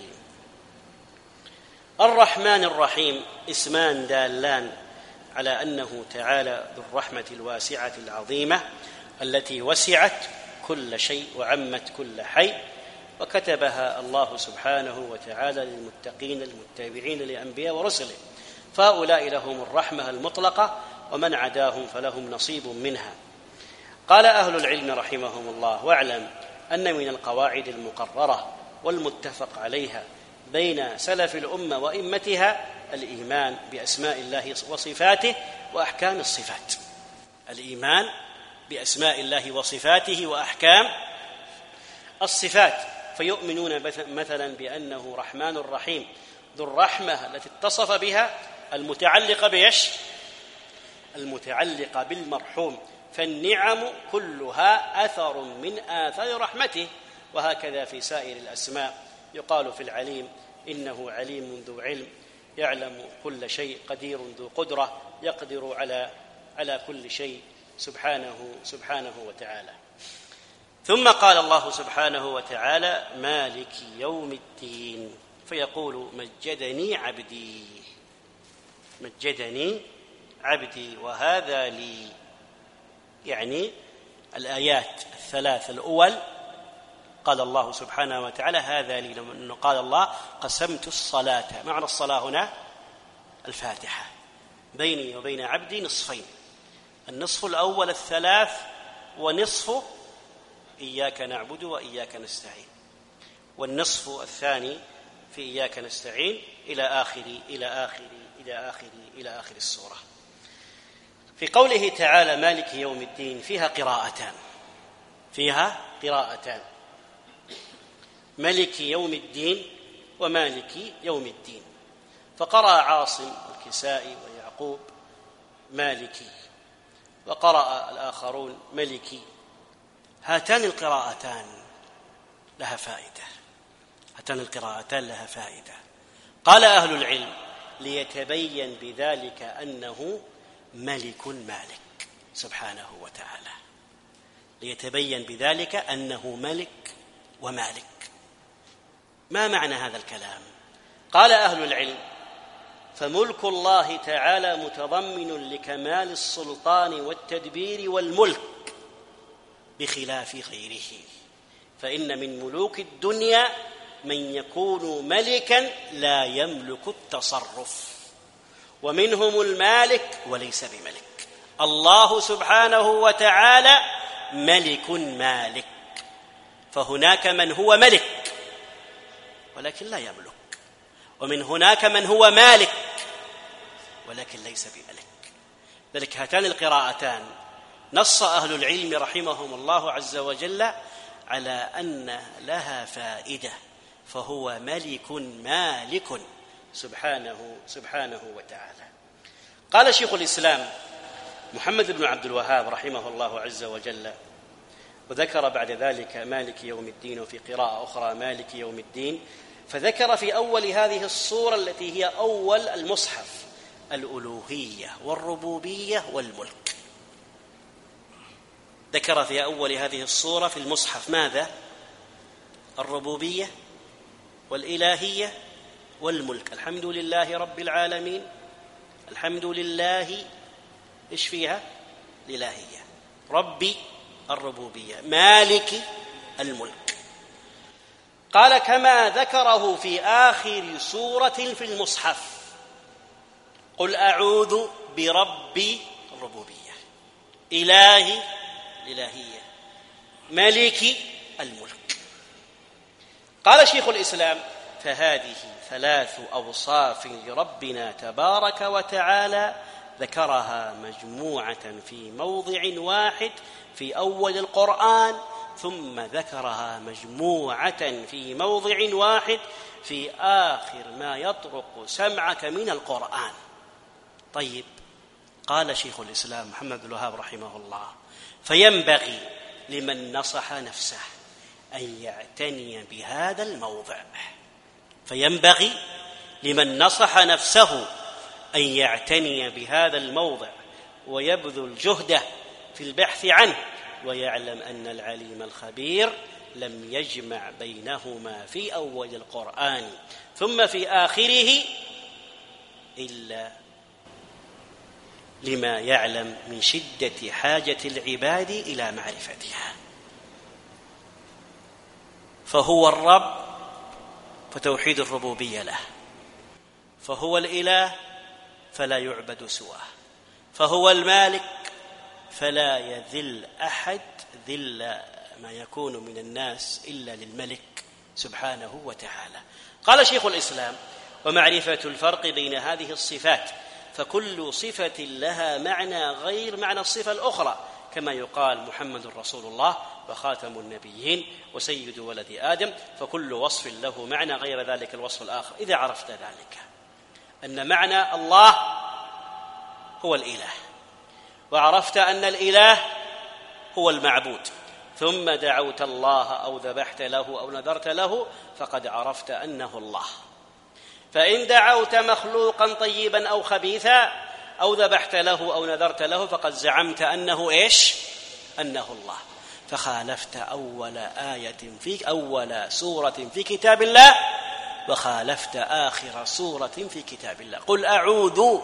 الرحمن الرحيم اسمان دالان على أنه تعالى ذو الرحمة الواسعة العظيمة التي وسعت كل شيء وعمت كل حي، وكتبها الله سبحانه وتعالى للمتقين المتبعين لأنبياء ورسله، فهؤلاء لهم الرحمة المطلقة، ومن عداهم فلهم نصيب منها. قال أهل العلم رحمهم الله: واعلم أن من القواعد المقررة والمتفق عليها بين سلف الأمة وإمتها الإيمان بأسماء الله وصفاته وأحكام الصفات. الإيمان بأسماء الله وصفاته وأحكام الصفات، فيؤمنون مثلا بأنه رحمن رحيم، ذو الرحمة التي اتصف بها المتعلقة بيش المتعلقة بالمرحوم، فالنعم كلها أثر من آثار رحمته. وهكذا في سائر الأسماء، يقال في العليم إنه عليم ذو علم، يعلم كل شيء، قدير ذو قدرة، يقدر على على كل شيء سبحانه سبحانه وتعالى. ثم قال الله سبحانه وتعالى: مالك يوم الدين، فيقول: مجدني عبدي، مجدني عبدي وهذا لي. يعني الآيات الثلاث الأول قال الله سبحانه وتعالى هذا لي، لأنه قال الله: قسمت الصلاة. معنى الصلاة هنا الفاتحة، بيني وبين عبدي نصفين، النصف الأول الثلاث، ونصف إياك نعبد وإياك نستعين، والنصف الثاني في إياك نستعين إلى آخر إلى آخر إلى آخر إلى آخر السورة. في قوله تعالى مالك يوم الدين فيها قراءتان فيها قراءتان ملك يوم الدين ومالك يوم الدين. فقرأ عاصم الكسائي ويعقوب مالكي، وقرأ الآخرون ملكي. هاتان القراءتان لها فائدة هاتان القراءتان لها فائدة قال أهل العلم: ليتبين بذلك أنه ملك مالك سبحانه وتعالى، ليتبين بذلك أنه ملك ومالك. ما معنى هذا الكلام؟ قال أهل العلم: فملك الله تعالى متضمن لكمال السلطان والتدبير والملك بخلاف غيره، فإن من ملوك الدنيا من يكون ملكا لا يملك التصرف، ومنهم المالك وليس بملك. الله سبحانه وتعالى ملك مالك، فهناك من هو ملك ولكن لا يملك، ومن هناك من هو مالك ولكن ليس بملك. ذلك هاتان القراءتان نص أهل العلم رحمهم الله عز وجل على أن لها فائدة، فهو ملك مالك سبحانه سبحانه وتعالى. قال شيخ الإسلام محمد بن عبد الوهاب رحمه الله عز وجل، وذكر بعد ذلك مالك يوم الدين، وفي قراءة أخرى مالك يوم الدين، فذكر في أول هذه الصورة التي هي أول المصحف الألوهية والربوبية والملك. ذكر في أول هذه الصورة في المصحف ماذا؟ الربوبية والإلهية والملك. الحمد لله رب العالمين، الحمد لله إيش فيها؟ الإلهية، ربي الربوبية، مالك الملك. قال: كما ذكره في آخر سورة في المصحف: قل أعوذ برب الربوبية، إلهي الإلهية، ملك الملك. قال شيخ الإسلام: فهذه ثلاث أوصاف لربنا تبارك وتعالى ذكرها مجموعة في موضع واحد في أول القرآن، ثم ذكرها مجموعة في موضع واحد في آخر ما يطرق سمعك من القرآن. طيب، قال شيخ الإسلام محمد بن الوهاب رحمه الله: فينبغي لمن نصح نفسه أن يعتني بهذا الموضع فينبغي لمن نصح نفسه أن يعتني بهذا الموضع ويبذل جهده في البحث عنه، ويعلم أن العليم الخبير لم يجمع بينهما في أول القرآن ثم في آخره إلا لما يعلم من شدة حاجة العباد إلى معرفتها. فهو الرب فتوحيد الربوبية له، فهو الإله فلا يعبد سواه، فهو المالك فلا يذل أحد ذل ما يكون من الناس إلا للملك سبحانه وتعالى. قال شيخ الإسلام: ومعرفة الفرق بين هذه الصفات، فكل صفة لها معنى غير معنى الصفة الأخرى، كما يقال محمد رسول الله وخاتم النبيين وسيد ولد آدم، فكل وصف له معنى غير ذلك الوصف الآخر. إذا عرفت ذلك أن معنى الله هو الإله، وعرفت أن الإله هو المعبود، ثم دعوت الله أو ذبحت له أو نذرت له، فقد عرفت أنه الله. فإن دعوت مخلوقا طيبا أو خبيثا أو ذبحت له أو نذرت له، فقد زعمت أنه إيش؟ أنه الله، فخالفت أول آية في أول سورة في كتاب الله، وخالفت آخر سورة في كتاب الله. قل أعوذ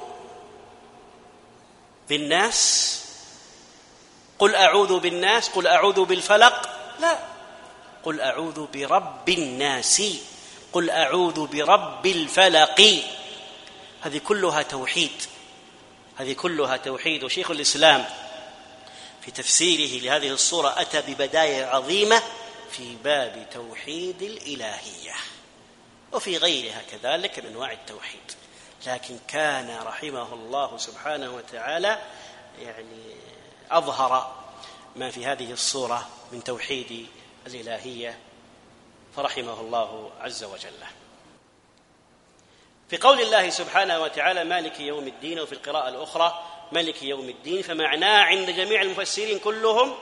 بالناس، قل أعوذ بالناس، قل أعوذ بالفلق، لا، قل أعوذ برب الناس، قل أعوذ برب الفلق. هذه كلها توحيد، هذه كلها توحيد. وشيخ الإسلام في تفسيره لهذه الصورة أتى ببداية عظيمة في باب توحيد الإلهية وفي غيرها كذلك من أنواع التوحيد، لكن كان رحمه الله سبحانه وتعالى يعني أظهر ما في هذه الصورة من توحيد الإلهية، فرحمه الله عز وجل. في قول الله سبحانه وتعالى مالك يوم الدين، وفي القراءة الأخرى مالك يوم الدين، فمعناه عند جميع المفسرين كلهم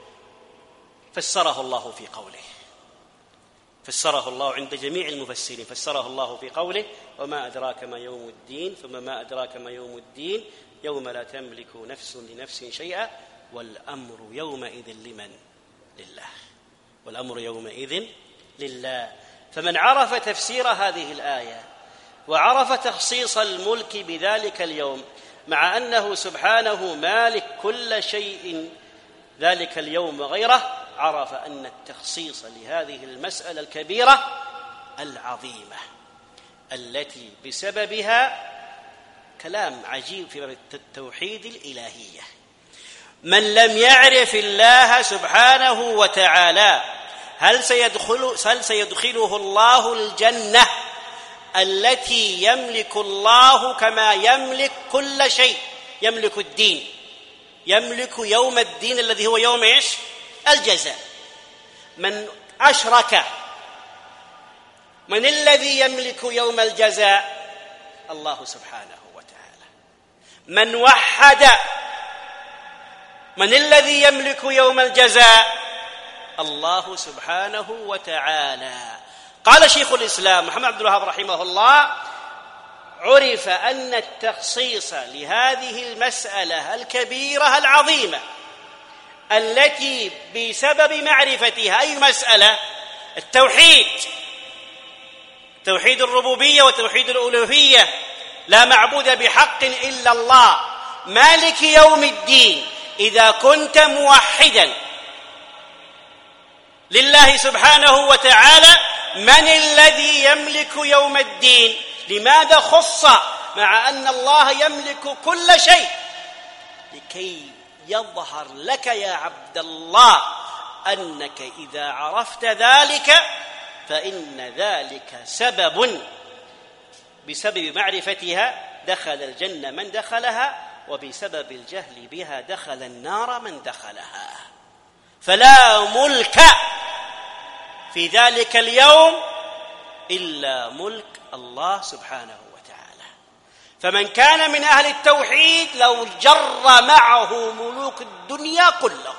فسره الله في قوله، فسره الله عند جميع المفسرين فسره الله في قوله: وما أدراك ما يوم الدين، ثم ما أدراك ما يوم الدين، يوم لا تملك نفس لنفس شيئا، والأمر يومئذ لمن؟ لله، والأمر يومئذ لله. فمن عرف تفسير هذه الآية وعرف تخصيص الملك بذلك اليوم، مع أنه سبحانه مالك كل شيء ذلك اليوم وغيره، عرف أن التخصيص لهذه المسألة الكبيرة العظيمة التي بسببها كلام عجيب في التوحيد الإلهية. من لم يعرف الله سبحانه وتعالى هل سيدخل هل سيدخله الله الجنة التي يملك الله كما يملك كل شيء، يملك الدين، يملك يوم الدين الذي هو يوم إيش؟ الجزاء. من أشرك، من الذي يملك يوم الجزاء؟ الله سبحانه وتعالى. من وحد، من الذي يملك يوم الجزاء؟ الله سبحانه وتعالى. قال شيخ الإسلام محمد عبد الوهاب رحمه الله: عرف أن التخصيص لهذه المسألة الكبيرة العظيمة التي بسبب معرفتها، أي مسألة؟ التوحيد، توحيد الربوبية وتوحيد الألوهية، لا معبود بحق إلا الله، مالك يوم الدين. إذا كنت موحدا لله سبحانه وتعالى، من الذي يملك يوم الدين؟ لماذا خص مع أن الله يملك كل شيء؟ لكي يظهر لك يا عبد الله أنك إذا عرفت ذلك فإن ذلك سبب، بسبب معرفتها دخل الجنة من دخلها، وبسبب الجهل بها دخل النار من دخلها. فلا ملك في ذلك اليوم إلا ملك الله سبحانه وتعالى. فمن كان من أهل التوحيد لو جر معه ملوك الدنيا كلهم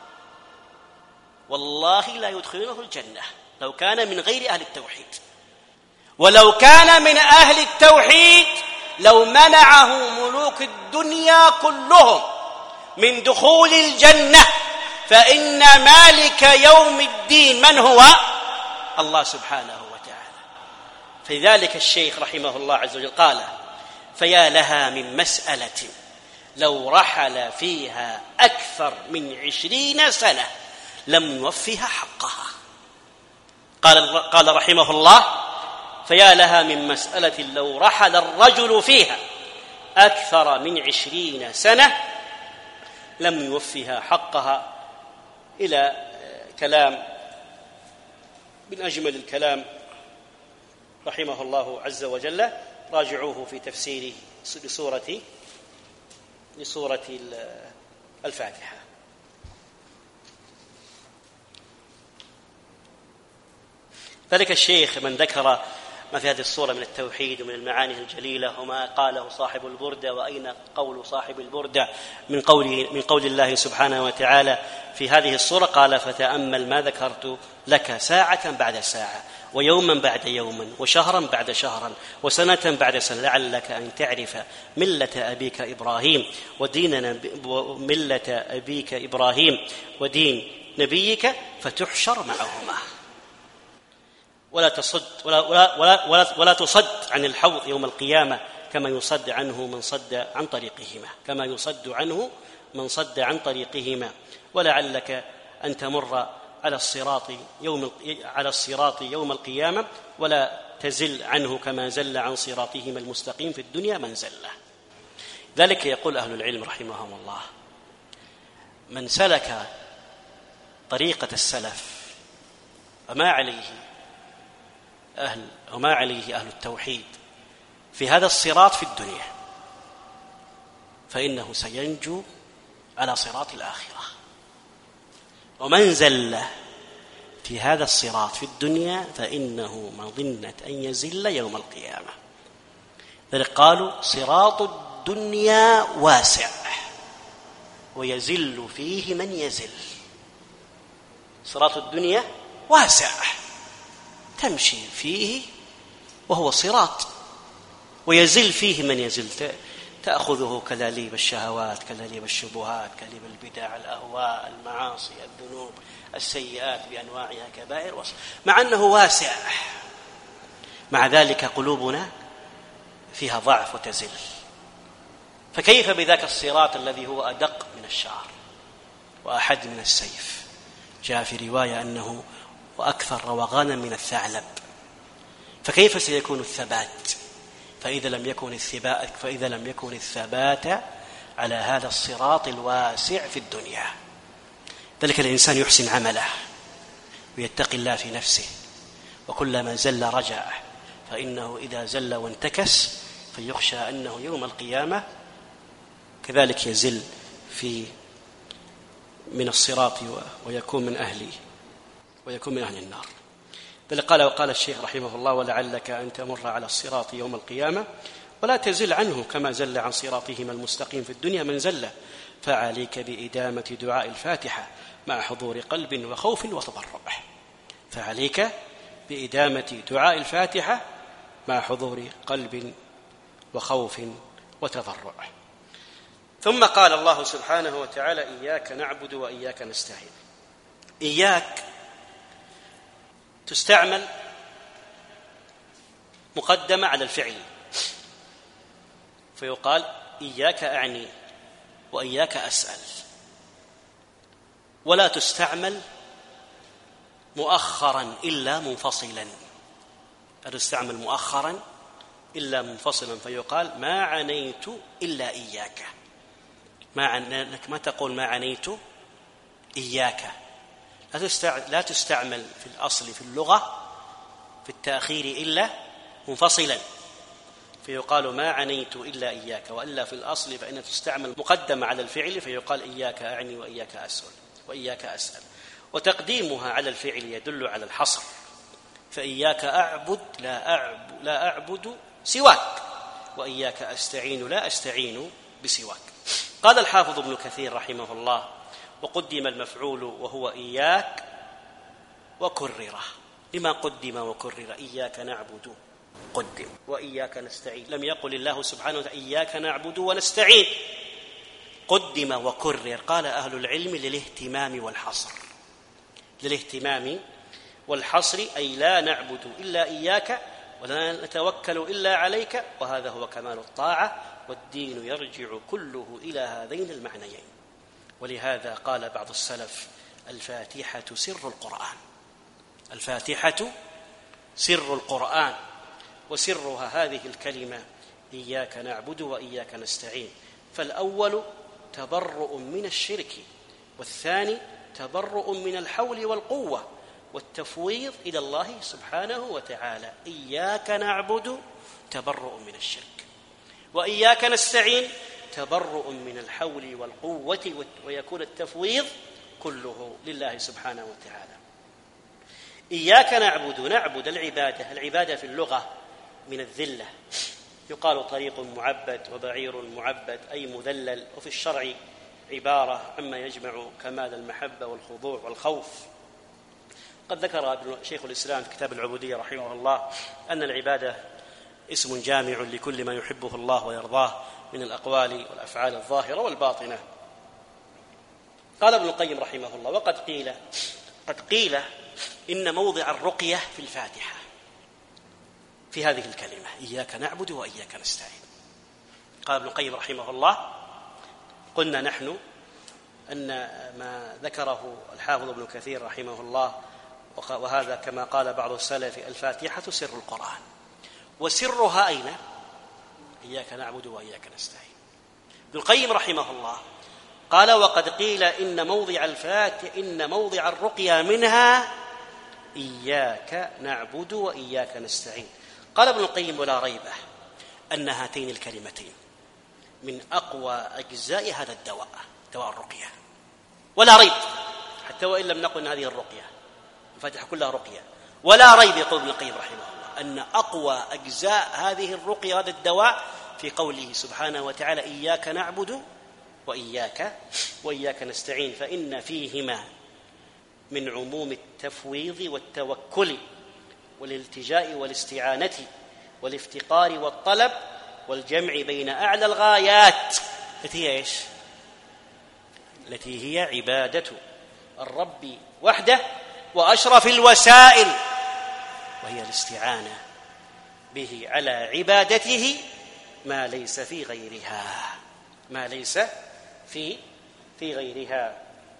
والله لا يدخلونه الجنة لو كان من غير أهل التوحيد. ولو كان من أهل التوحيد لو منعه ملوك الدنيا كلهم من دخول الجنة، فإن مالك يوم الدين من هو؟ الله سبحانه وتعالى. فلذلك الشيخ رحمه الله عز وجل قال: فيا لها من مسألة لو رحل فيها أكثر من عشرين سنة لم يوفها حقها. قال, قال رحمه الله: فيا لها من مسألة لو رحل الرجل فيها أكثر من عشرين سنة لم يوفها حقها، إلى كلام من أجمل الكلام رحمه الله عز وجل. راجعوه في تفسيره لسورة لسورة الفاتحة. ذلك الشيخ من ذكر ما في هذه الصورة من التوحيد ومن المعاني الجليلة وما قاله صاحب البردة، وأين قول صاحب البردة من قول من قول الله سبحانه وتعالى في هذه الصورة، قال: فتأمل ما ذكرت لك ساعة بعد ساعة، ويوما بعد يوم، وشهرا بعد شهر، وسنة بعد سنة، لعلك أن تعرف ملة أبيك إبراهيم وديننا ملة أبيك إبراهيم ودين نبيك فتحشر معهما ولا تصد ولا ولا ولا, ولا, ولا تصد عن الحوض يوم القيامة كما يصد عنه من صد عن طريقهما كما يصد عنه من صد عن طريقهما ولعلك أن تمر على الصراط يوم على الصراط يوم القيامة ولا تزل عنه كما زل عن صراطهما المستقيم في الدنيا من زله. ذلك يقول أهل العلم رحمهم الله: من سلك طريقة السلف وما عليه أهل وما عليه أهل التوحيد في هذا الصراط في الدنيا فإنه سينجو على صراط الآخرة، ومن زل في هذا الصراط في الدنيا فإنه مظنة أن يزل يوم القيامة. ذلك قالوا: صراط الدنيا واسع ويزل فيه من يزل. صراط الدنيا واسع تمشي فيه وهو صراط، ويزل فيه من يزل، تأخذه كلاليب الشهوات، كلاليب الشبهات، كلاليب البدع، الأهواء، المعاصي، الذنوب، السيئات بأنواعها، كبائر وصف، مع أنه واسع. مع ذلك قلوبنا فيها ضعف وتزل، فكيف بذاك الصراط الذي هو أدق من الشعر وأحد من السيف؟ جاء في رواية أنه وأكثر روغانا من الثعلب. فكيف سيكون الثبات فإذا لم يكن الثبات فإذا لم يكن الثبات على هذا الصراط الواسع في الدنيا؟ ذلك الإنسان يحسن عمله ويتقي الله في نفسه، وكلما زل رجع، فإنه إذا زل وانتكس فيخشى أنه يوم القيامة كذلك يزل في من الصراط ويكون من أهله ويكون من أهل النار. بل قال وقال الشيخ رحمه الله: ولعلك أن تمر على الصراط يوم القيامة ولا تزل عنه كما زل عن صراطهما المستقيم في الدنيا من زل، فعليك بإدامة دعاء الفاتحة مع حضور قلب وخوف وتضرع. فعليك بإدامة دعاء الفاتحة مع حضور قلب وخوف وتضرع. ثم قال الله سبحانه وتعالى: إياك نعبد وإياك نستعين. إياك تستعمل مقدمة على الفعل، فيقال: إياك أعني وإياك أسأل. ولا تستعمل مؤخرا إلا منفصلا، لا تستعمل مؤخرا إلا منفصلا، فيقال: ما عنيت إلا إياك. ما عن... ما تقول ما عنيت إياك، لا تستعمل في الأصل في اللغة في التأخير إلا منفصلا، فيقال: ما عنيت إلا إياك. وإلا في الأصل فإن تستعمل مقدمة على الفعل، فيقال: إياك أعني وإياك أسأل وإياك أسأل. وتقديمها على الفعل يدل على الحصر، فإياك أعبد لا أعبد, لا أعبد سواك، وإياك أستعين لا أستعين بسواك. قال الحافظ ابن كثير رحمه الله: وقدم المفعول وهو إياك وكرره. لما قدم وكرر؟ إياك نعبد قدم. وإياك نستعين لم يقل الله سبحانه وتعالى إياك نعبد ونستعين، قدم وكرر. قال أهل العلم للاهتمام والحصر، للاهتمام والحصر، أي لا نعبد إلا إياك ولا نتوكل إلا عليك، وهذا هو كمال الطاعة، والدين يرجع كله إلى هذين المعنيين. ولهذا قال بعض السلف الفاتحة سر القرآن، الفاتحة سر القرآن، وسرها هذه الكلمة إياك نعبد وإياك نستعين. فالأول تبرؤ من الشرك، والثاني تبرؤ من الحول والقوة والتفويض إلى الله سبحانه وتعالى. إياك نعبد تبرؤ من الشرك، وإياك نستعين تبرؤ من الحول والقوة، ويكون التفويض كله لله سبحانه وتعالى. إياك نعبد، نعبد العبادة، العبادة في اللغة من الذلة، يقال طريق معبد وبعير معبد أي مذلل، وفي الشرع عبارة عما يجمع كمال المحبة والخضوع والخوف. قد ذكر شيخ الإسلام في كتاب العبودية رحمه الله أن العبادة اسم جامع لكل ما يحبه الله ويرضاه من الأقوال والأفعال الظاهرة والباطنة. قال ابن القيم رحمه الله: وقد قيل قد قيل إن موضع الرقية في الفاتحة في هذه الكلمة إياك نعبد وإياك نستعين. قال ابن القيم رحمه الله: قلنا نحن أن ما ذكره الحافظ ابن كثير رحمه الله، وهذا كما قال بعض السلف الفاتحة سر القرآن، وسرها أين؟ إياك نعبد وإياك نستعين. ابن القيم رحمه الله قال: وقد قيل إن موضع الفاتحة إن موضع الرقية منها إياك نعبد وإياك نستعين. قال ابن القيم: ولا ريب أن هاتين الكلمتين من أقوى أجزاء هذا الدواء، دواء الرقية، ولا ريب، حتى وإن لم نقل هذه الرقية، الفاتحة كلها رقية، ولا ريب يقول ابن القيم رحمه الله أن أقوى أجزاء هذه الرقية هذا الدواء في قوله سبحانه وتعالى إياك نعبد وإياك وإياك نستعين، فإن فيهما من عموم التفويض والتوكل والالتجاء والاستعانة والافتقار والطلب والجمع بين أعلى الغايات التي هي إيش؟ التي هي عبادة الرب وحده، وأشرف الوسائل وهي الاستعانة به على عبادته ما ليس في غيرها، ما ليس في في غيرها.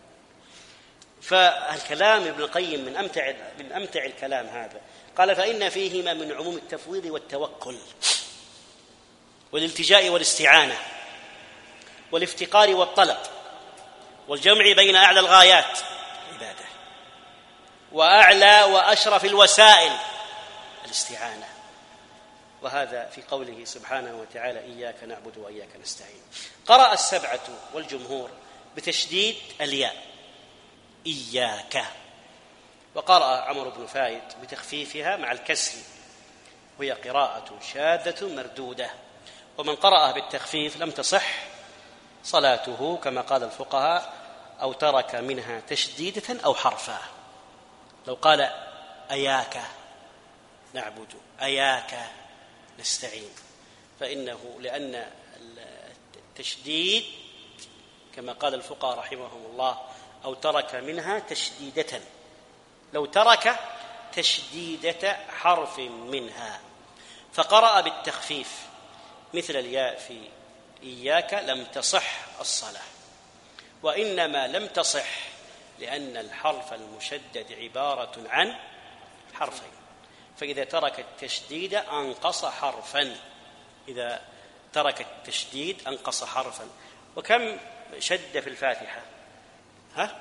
فالكلام ابن القيم من أمتع من أمتع الكلام هذا. قال: فإن فيهما من عموم التفويض والتوكل والالتجاء والاستعانة والافتقار والطلب والجمع بين أعلى الغايات عبادة، وأعلى وأشرف الوسائل الاستعانة، وهذا في قوله سبحانه وتعالى إياك نعبد وإياك نستعين. قرأ السبعة والجمهور بتشديد الياء إياك، وقرأ عمرو بن فايد بتخفيفها مع الكسر، وهي قراءة شاذة مردودة. ومن قرأها بالتخفيف لم تصح صلاته كما قال الفقهاء، أو ترك منها تشديدة أو حرفا. لو قال أياك نعبد أياك نستعين، فإنه لأن التشديد كما قال الفقهاء رحمهم الله أو ترك منها تشديدة، لو ترك تشديدة حرف منها. فقرأ بالتخفيف مثل الياء في إياك لم تصح الصلاة، وإنما لم تصح لأن الحرف المشدد عبارة عن حرفين، فإذا ترك التشديد أنقص حرفا، إذا ترك التشديد أنقص حرفا. وكم شد في الفاتحة؟ ها؟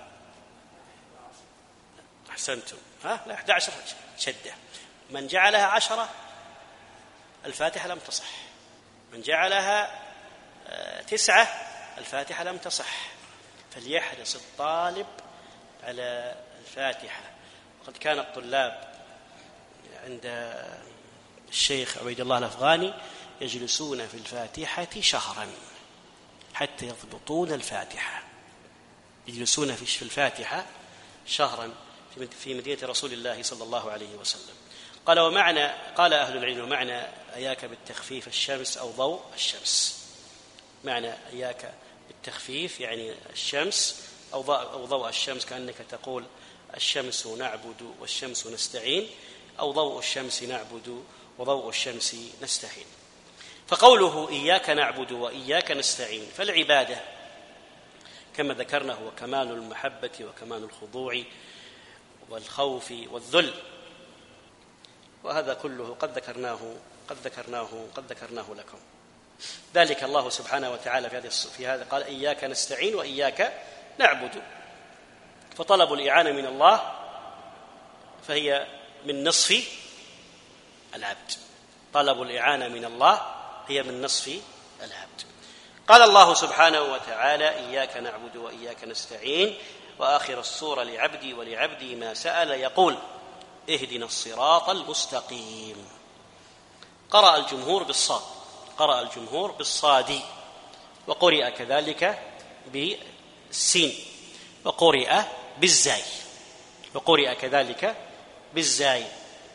أحسنتم، ها؟ لا أحد عشر شدة. من جعلها عشرة الفاتحة لم تصح، من جعلها تسعة الفاتحة لم تصح. فليحرص الطالب على الفاتحة. وقد كان الطلاب عند الشيخ عبيد الله الأفغاني يجلسون في الفاتحة شهرا حتى يضبطون الفاتحة، يجلسون في الفاتحة شهرا في مدينة رسول الله صلى الله عليه وسلم. قال ومعنى قال أهل العلم معنى إياك بالتخفيف الشمس أو ضوء الشمس. معنى إياك بالتخفيف يعني الشمس أو ضوء, أو ضوء الشمس، كأنك تقول الشمس نعبد والشمس نستعين، أو ضوء الشمس نعبد وضوء الشمس نستعين. فقوله إياك نعبد وإياك نستعين، فالعبادة كما ذكرنا هو كمال المحبة وكمال الخضوع والخوف والذل، وهذا كله قد ذكرناه قد ذكرناه قد ذكرناه لكم. ذلك الله سبحانه وتعالى في هذا في هذا قال إياك نستعين وإياك نعبد، فطلب الإعانة من الله فهي من نصف العبد، طلب الإعانة من الله هي من نصف العبد. قال الله سبحانه وتعالى إياك نعبد وإياك نستعين، وآخر السورة لعبدي ولعبدي ما سأل يقول اهدنا الصراط المستقيم. قرأ الجمهور بالصاد، قرأ الجمهور بالصاد، وقرئ كذلك بالسين، وقرئ بالزاي، وقرئ كذلك بالزاي.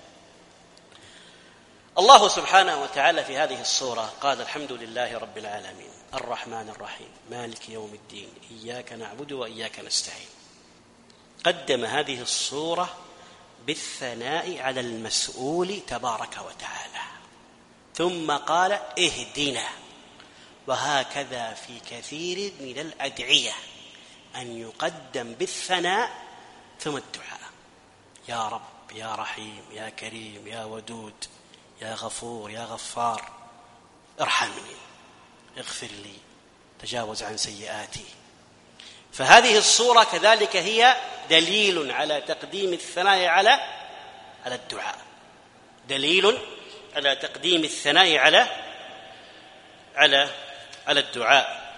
الله سبحانه وتعالى في هذه السورة قال الحمد لله رب العالمين الرحمن الرحيم مالك يوم الدين إياك نعبد وإياك نستعين. قدم هذه السورة بالثناء على المسؤول تبارك وتعالى، ثم قال اهدنا. وهكذا في كثير من الأدعية أن يقدم بالثناء ثم الدعاء، يا رب يا رحيم يا كريم يا ودود يا غفور يا غفار، ارحمني اغفر لي تجاوز عن سيئاتي. فهذه الصورة كذلك هي دليل على تقديم الثناء على على الدعاء، دليل على تقديم الثناء على على على الدعاء.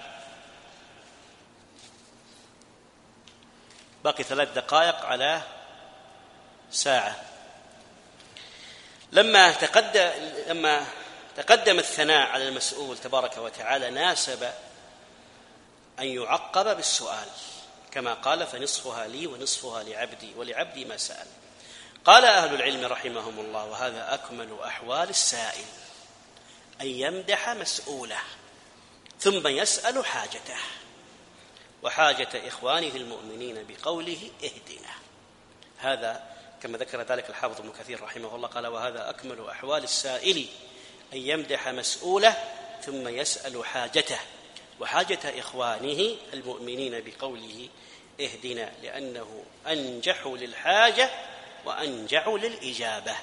باقي ثلاث دقائق على ساعة. لما تقدم لما تقدم الثناء على المسؤول تبارك وتعالى ناسب أن يعقب بالسؤال، كما قال فنصفها لي ونصفها لعبدي ولعبدي ما سأل. قال أهل العلم رحمهم الله وهذا أكمل أحوال السائل، أن يمدح مسؤوله ثم يسأل حاجته وحاجة إخوانه المؤمنين بقوله اهدنا. هذا كما ذكر ذلك الحافظ ابن كثير رحمه الله قال وهذا أكمل أحوال السائل، أن يمدح مسؤوله ثم يسأل حاجته وحاجة إخوانه المؤمنين بقوله اهدنا، لأنه أنجح للحاجة وأنجع للإجابة.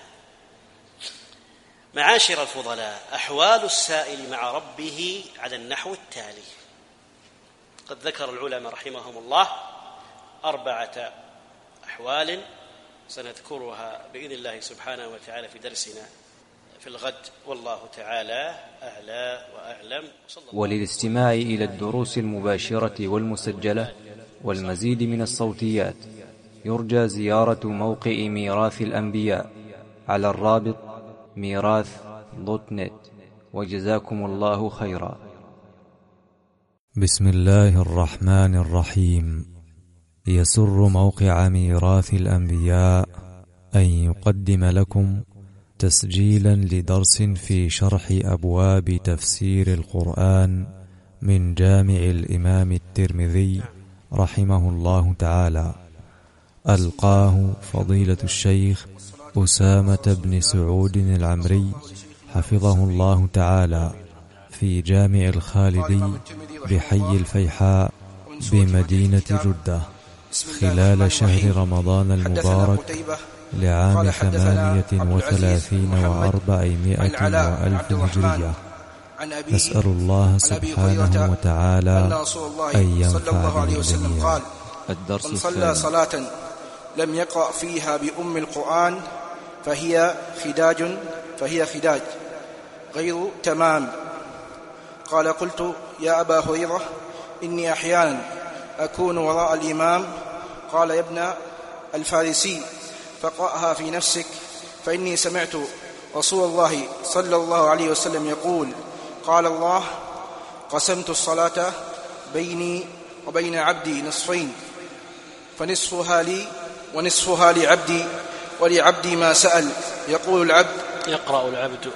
معاشر الفضلاء، أحوال السائل مع ربه على النحو التالي. قد ذكر العلماء رحمهم الله أربعة أحوال سنذكرها بإذن الله سبحانه وتعالى في درسنا في الغد، والله تعالى أعلى وأعلم. وللاستماع إلى الدروس المباشرة والمسجلة والمزيد من الصوتيات يرجى زيارة موقع ميراث الأنبياء على الرابط ميراث دوت نت، وجزاكم الله خيرا. بسم الله الرحمن الرحيم. يسر موقع ميراث الأنبياء أن يقدم لكم تسجيلا لدرس في شرح أبواب تفسير القرآن من جامع الإمام الترمذي رحمه الله تعالى، ألقاه فضيلة الشيخ أسامة بن سعود العمري حفظه الله تعالى في جامع الخالدي بحي الفيحاء بمدينة جدة خلال شهر رمضان المبارك لعام ثمانية وثلاثين وأربعمائة وألف هجرية. نسأل الله سبحانه وتعالى أن ينفع به الجميع. الدرس من صلى صلاة لم يقرأ فيها بأم القرآن فهي خداج فهي خداج غير تمام. قال قلت يا أبا هريرة إني أحيانا أكون وراء الإمام. قال يا ابن الفارسي فقرأها في نفسك، فإني سمعت رسول الله صلى الله عليه وسلم يقول قال الله قسمت الصلاة بيني وبين عبدي نصفين، فنصفها لي ونصفها لعبدي، ولعبدي ما سأل. يقول العبد يقرأ العبد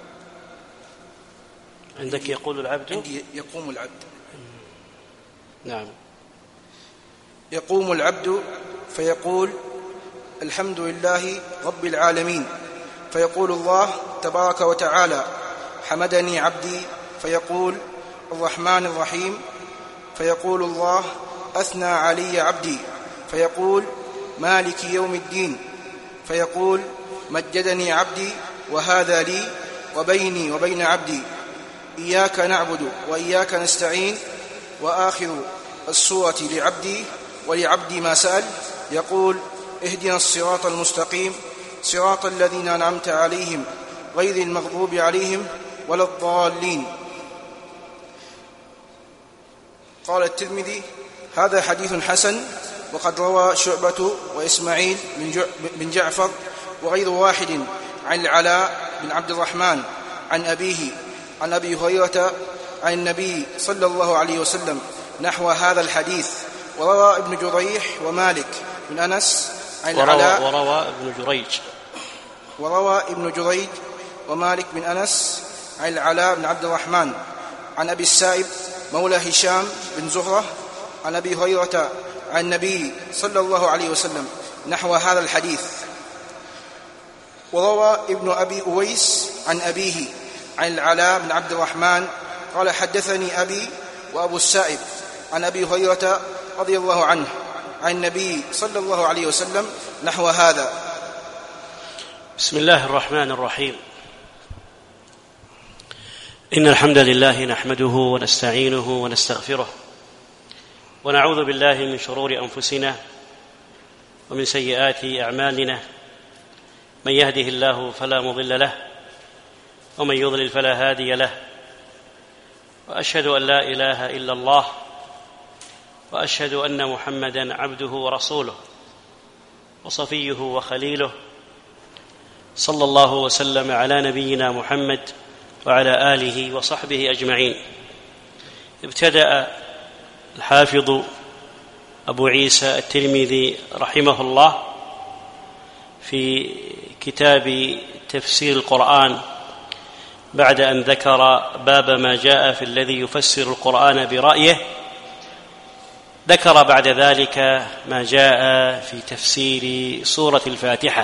عندك يقول العبد عندي يقوم العبد. نعم. يقوم العبد فيقول الحمد لله رب العالمين، فيقول الله تبارك وتعالى حمدني عبدي، فيقول الرحمن الرحيم، فيقول الله أثنى علي عبدي، فيقول مالك يوم الدين، فيقول مجدني عبدي وهذا لي وبيني وبين عبدي، إياك نعبد وإياك نستعين. وآخر السورة لعبدي ولعبدي ما سأل يقول اهدنا الصراط المستقيم صراط الذين أنعمت عليهم غير المغضوب عليهم ولا الضالين. قال الترمذي هذا حديث حسن، وقد روى شعبة وإسماعيل بن جعفر وغير واحد عن العلاء بن عبد الرحمن عن أبيه عن أبي هريرة عن النبي صلى الله عليه وسلم نحو هذا الحديث. وروى ابن جريح ومالك بن أنس عن العلاء وروى, وروى ابن جريج وروى ابن جريج ومالك بن أنس عن العلاء بن عبد الرحمن عن أبي السائب مولى هشام بن زهرة عن أبي هريرة عن النبي صلى الله عليه وسلم نحو هذا الحديث. وروى ابن أبي أويس عن أبيه عن العلاء بن عبد الرحمن قال حدثني أبي وأبو السائب عن أبي هريرة رضي الله عنه عن النبي صلى الله عليه وسلم نحو هذا. بسم الله الرحمن الرحيم. إن الحمد لله نحمده ونستعينه ونستغفره، ونعوذ بالله من شرور أنفسنا ومن سيئات أعمالنا، من يهده الله فلا مضل له ومن يضلل فلا هادي له، وأشهد أن لا إله إلا الله، وأشهد أن محمدًا عبده ورسوله وصفيه وخليله، صلى الله وسلم على نبينا محمد وعلى آله وصحبه أجمعين. ابتدأ الحافظ أبو عيسى الترمذي رحمه الله في كتاب تفسير القرآن بعد أن ذكر باب ما جاء في الذي يفسر القرآن برأيه، ذكر بعد ذلك ما جاء في تفسير سورة الفاتحة.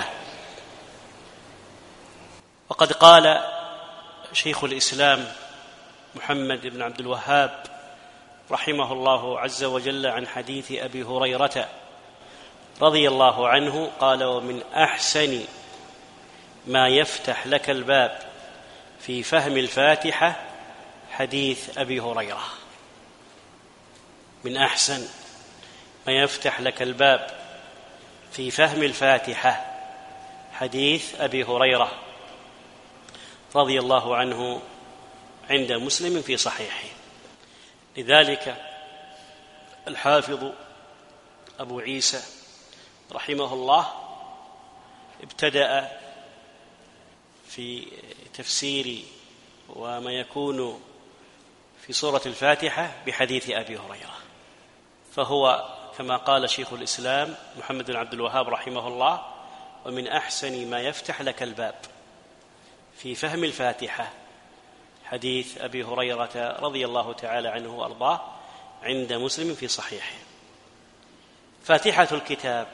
وقد قال شيخ الإسلام محمد بن عبد الوهاب رحمه الله عز وجل عن حديث أبي هريرة رضي الله عنه قال: ومن أحسن ما يفتح لك الباب في فهم الفاتحة حديث أبي هريرة. من أحسن ما يفتح لك الباب في فهم الفاتحة حديث أبي هريرة رضي الله عنه عند مسلم في صحيحه. لذلك الحافظ أبو عيسى رحمه الله ابتدأ في تفسير وما يكون في سورة الفاتحة بحديث أبي هريرة، فهو كما قال شيخ الإسلام محمد بن عبد الوهاب رحمه الله: ومن أحسن ما يفتح لك الباب في فهم الفاتحة حديث أبي هريرة رضي الله تعالى عنه وأرضاه عند مسلم في صحيحه. فاتحة الكتاب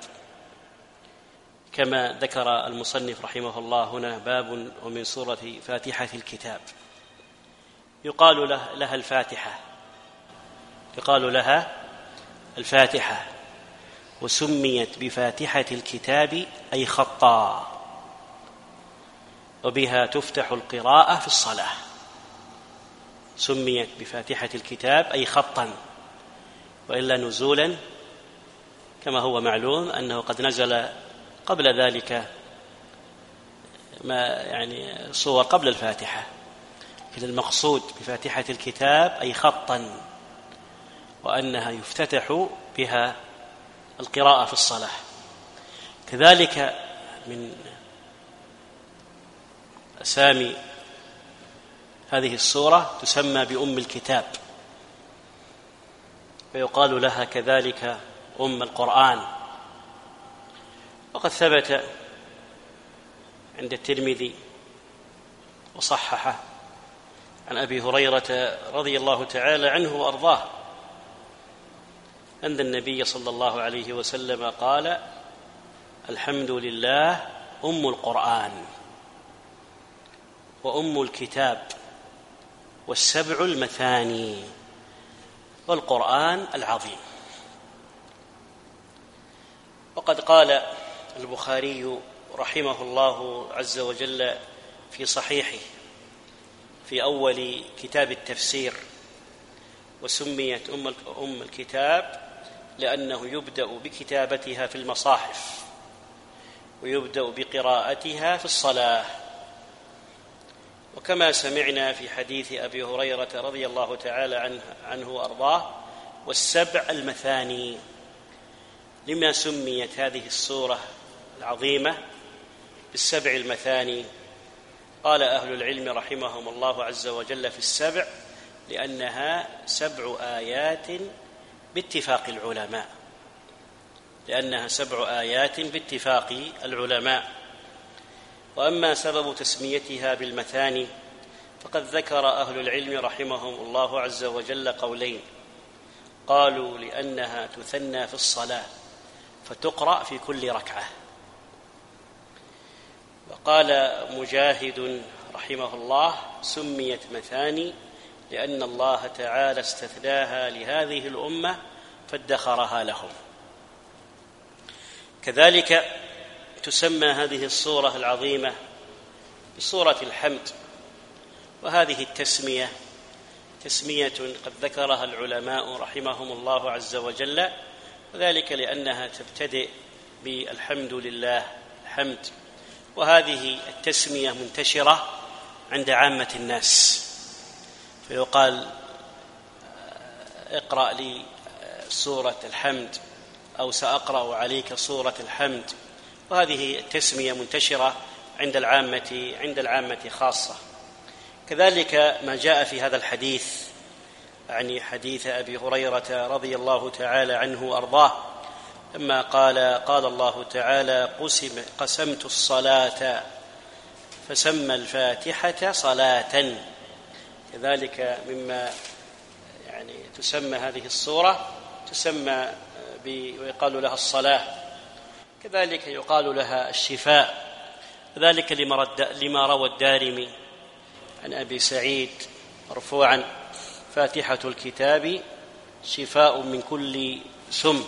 كما ذكر المصنف رحمه الله هنا باب ومن سورة فاتحة الكتاب، يقال له لها الفاتحة يقال لها الفاتحة وسميت بفاتحة الكتاب أي خطا، وبها تفتح القراءة في الصلاة. سميت بفاتحة الكتاب أي خطا، وإلا نزولا كما هو معلوم أنه قد نزل قبل ذلك ما يعني صور قبل الفاتحة، لكن المقصود بفاتحة الكتاب أي خطا، وأنها يفتتح بها القراءة في الصلاة. كذلك من أسامي هذه السورة تسمى بأم الكتاب، ويقال لها كذلك أم القرآن. وقد ثبت عند الترمذي وصححه عن أبي هريرة رضي الله تعالى عنه وأرضاه أن النبي صلى الله عليه وسلم قال: الحمد لله أم القرآن وأم الكتاب والسبع المثاني والقرآن العظيم. وقد قال البخاري رحمه الله عز وجل في صحيحه في أول كتاب التفسير: وسميت أم الكتاب لأنه يبدأ بكتابتها في المصاحف ويبدأ بقراءتها في الصلاة. وكما سمعنا في حديث أبي هريرة رضي الله تعالى عنه, عنه وأرضاه: والسبع المثاني. لما سميت هذه السورة العظيمة بالسبع المثاني؟ قال أهل العلم رحمهم الله عز وجل في السبع لأنها سبع آيات باتفاق العلماء لأنها سبع آيات باتفاق العلماء. وأما سبب تسميتها بالمثاني فقد ذكر أهل العلم رحمهم الله عز وجل قولين: قالوا لأنها تثنى في الصلاة فتقرأ في كل ركعة. وقال مجاهد رحمه الله: سميت مثاني لأن الله تعالى استثناها لهذه الأمة فادخرها لهم. كذلك تسمى هذه السورة العظيمة بسورة الحمد، وهذه التسمية تسمية قد ذكرها العلماء رحمهم الله عز وجل، وذلك لأنها تبتدئ بالحمد لله الحمد، وهذه التسمية منتشرة عند عامة الناس، فيقال: اقرأ لي سورة الحمد أو سأقرأ عليك سورة الحمد، وهذه التسمية منتشرة عند العامة عند العامة خاصة. كذلك ما جاء في هذا الحديث، يعني حديث أبي هريرة رضي الله تعالى عنه وأرضاه، لما قال قال الله تعالى: قسم قسمت الصلاة فسمى الفاتحة صلاة. كذلك مما يعني تسمى هذه السورة تسمى ويقال لها الصلاة، كذلك يقال لها الشفاء. ذلك لما روى الدارمي عن أبي سعيد مرفوعا: فاتحة الكتاب شفاء من كل سم.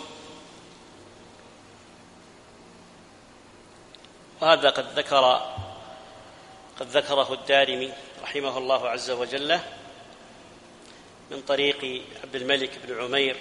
وهذا قد ذكر قد ذكره الدارمي رحمه الله عز وجل من طريق عبد الملك بن عمير.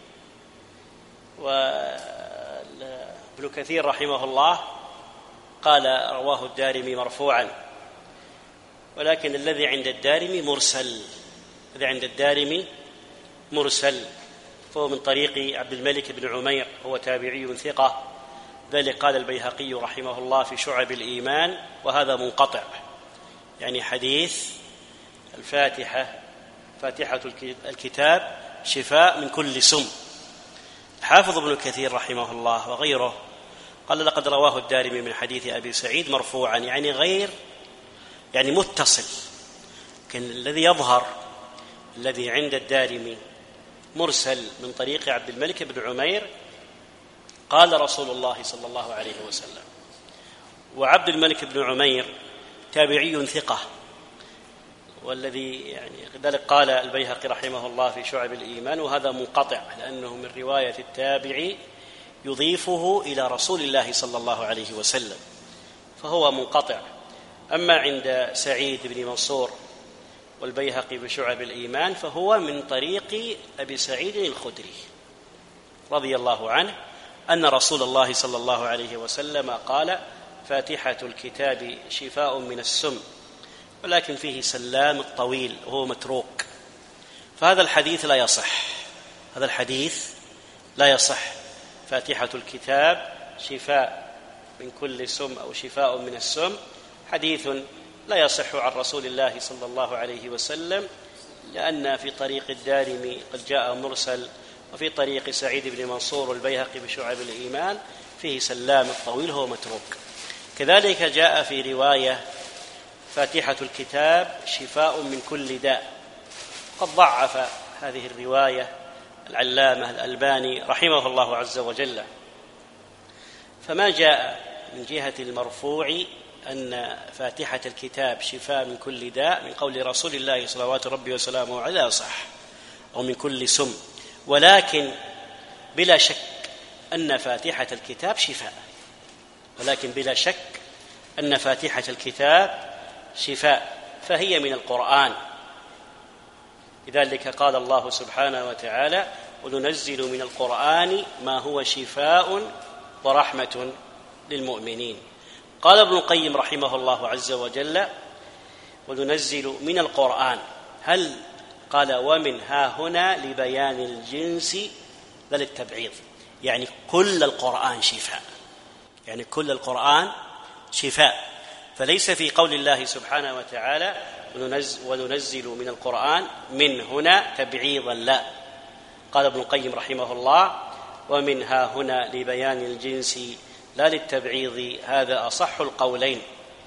وابن كثير رحمه الله قال رواه الدارمي مرفوعا، ولكن الذي عند الدارمي مرسل الذي عند الدارمي مرسل فهو من طريق عبد الملك بن عمير، هو تابعي ثقة. ذلك قال البيهقي رحمه الله في شعب الإيمان: وهذا منقطع، يعني حديث الفاتحة فاتحة الكتاب شفاء من كل سم. حافظ ابن كثير رحمه الله وغيره قال: لقد رواه الدارمي من حديث أبي سعيد مرفوعا، يعني غير يعني متصل. لكن الذي يظهر الذي عند الدارمي مرسل من طريق عبد الملك بن عمير قال رسول الله صلى الله عليه وسلم. وعبد الملك بن عمير تابعي ثقة، والذي يعني ذلك قال البيهقي رحمه الله في شعب الإيمان: وهذا منقطع، لأنه من رواية التابعي يضيفه إلى رسول الله صلى الله عليه وسلم، فهو منقطع. أما عند سعيد بن منصور والبيهقي بشعب الإيمان فهو من طريق أبي سعيد الخدري رضي الله عنه أن رسول الله صلى الله عليه وسلم قال: فاتحة الكتاب شفاء من السم، ولكن فيه سلام الطويل وهو متروك. فهذا الحديث لا يصح هذا الحديث لا يصح فاتحة الكتاب شفاء من كل سم أو شفاء من السم، حديث لا يصح عن رسول الله صلى الله عليه وسلم، لأن في طريق الدارمي قد جاء مرسل، وفي طريق سعيد بن منصور والبيهقي بشعب الإيمان فيه سلام الطويل هو متروك. كذلك جاء في رواية: فاتحة الكتاب شفاء من كل داء. قد ضعف هذه الرواية العلامة الألباني رحمه الله عز وجل. فما جاء من جهة المرفوع أن فاتحة الكتاب شفاء من كل داء من قول رسول الله صلوات ربي وسلامه عليه صح، أو من كل سم، ولكن بلا شك أن فاتحة الكتاب شفاء، ولكن بلا شك أن فاتحة الكتاب شفاء، فهي من القرآن. لذلك قال الله سبحانه وتعالى: وننزل من القرآن ما هو شفاء ورحمة للمؤمنين. قال ابن القيم رحمه الله عز وجل: وننزل من القرآن، هل قال ومن ها هنا لبيان الجنس لا للتبعيض، يعني كل القرآن شفاء، يعني كل القرآن شفاء، فليس في قول الله سبحانه وتعالى وننزل من القرآن من هنا تبعيضا، لا. قال ابن القيم رحمه الله: ومن ها هنا لبيان الجنس لا للتبعيض، هذا أصح القولين،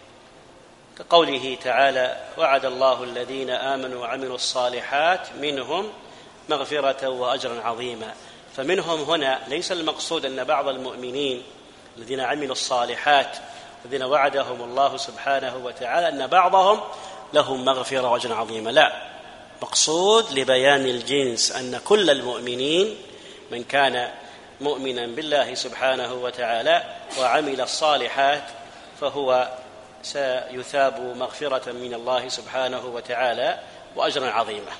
كقوله تعالى: وعد الله الذين آمنوا وعملوا الصالحات منهم مغفرة وأجرا عظيما. فمنهم هنا ليس المقصود أن بعض المؤمنين الذين عملوا الصالحات الذين وعدهم الله سبحانه وتعالى أن بعضهم لهم مغفرة وأجرا عظيما، لا، مقصود لبيان الجنس أن كل المؤمنين من كان مؤمنا بالله سبحانه وتعالى وعمل الصالحات فهو سيثاب مغفرة من الله سبحانه وتعالى وأجرا عظيما.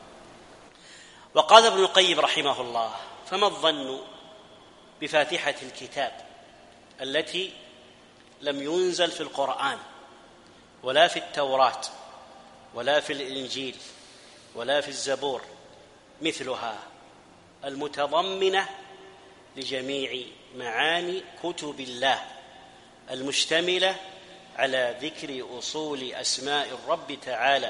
وقال ابن القيم رحمه الله: فما الظن بفاتحة الكتاب التي لم ينزل في القرآن ولا في التوراة ولا في الإنجيل ولا في الزبور مثلها، المتضمنة لجميع معاني كتب الله، المشتملة على ذكر أصول أسماء الرب تعالى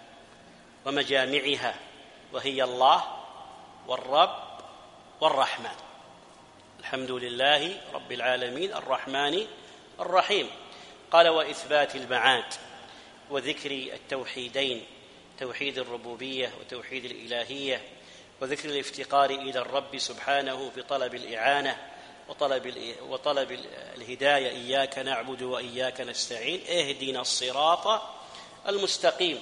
ومجامعها، وهي الله والرب والرحمن. الحمد لله رب العالمين الرحمن الرحيم. قال: وإثبات المعاد وذكر التوحيدين، توحيد الربوبية وتوحيد الإلهية، وذكر الافتقار إلى الرب سبحانه في طلب الإعانة وطلب وطلب الهداية، إياك نعبد وإياك نستعين، اهدنا الصراط المستقيم،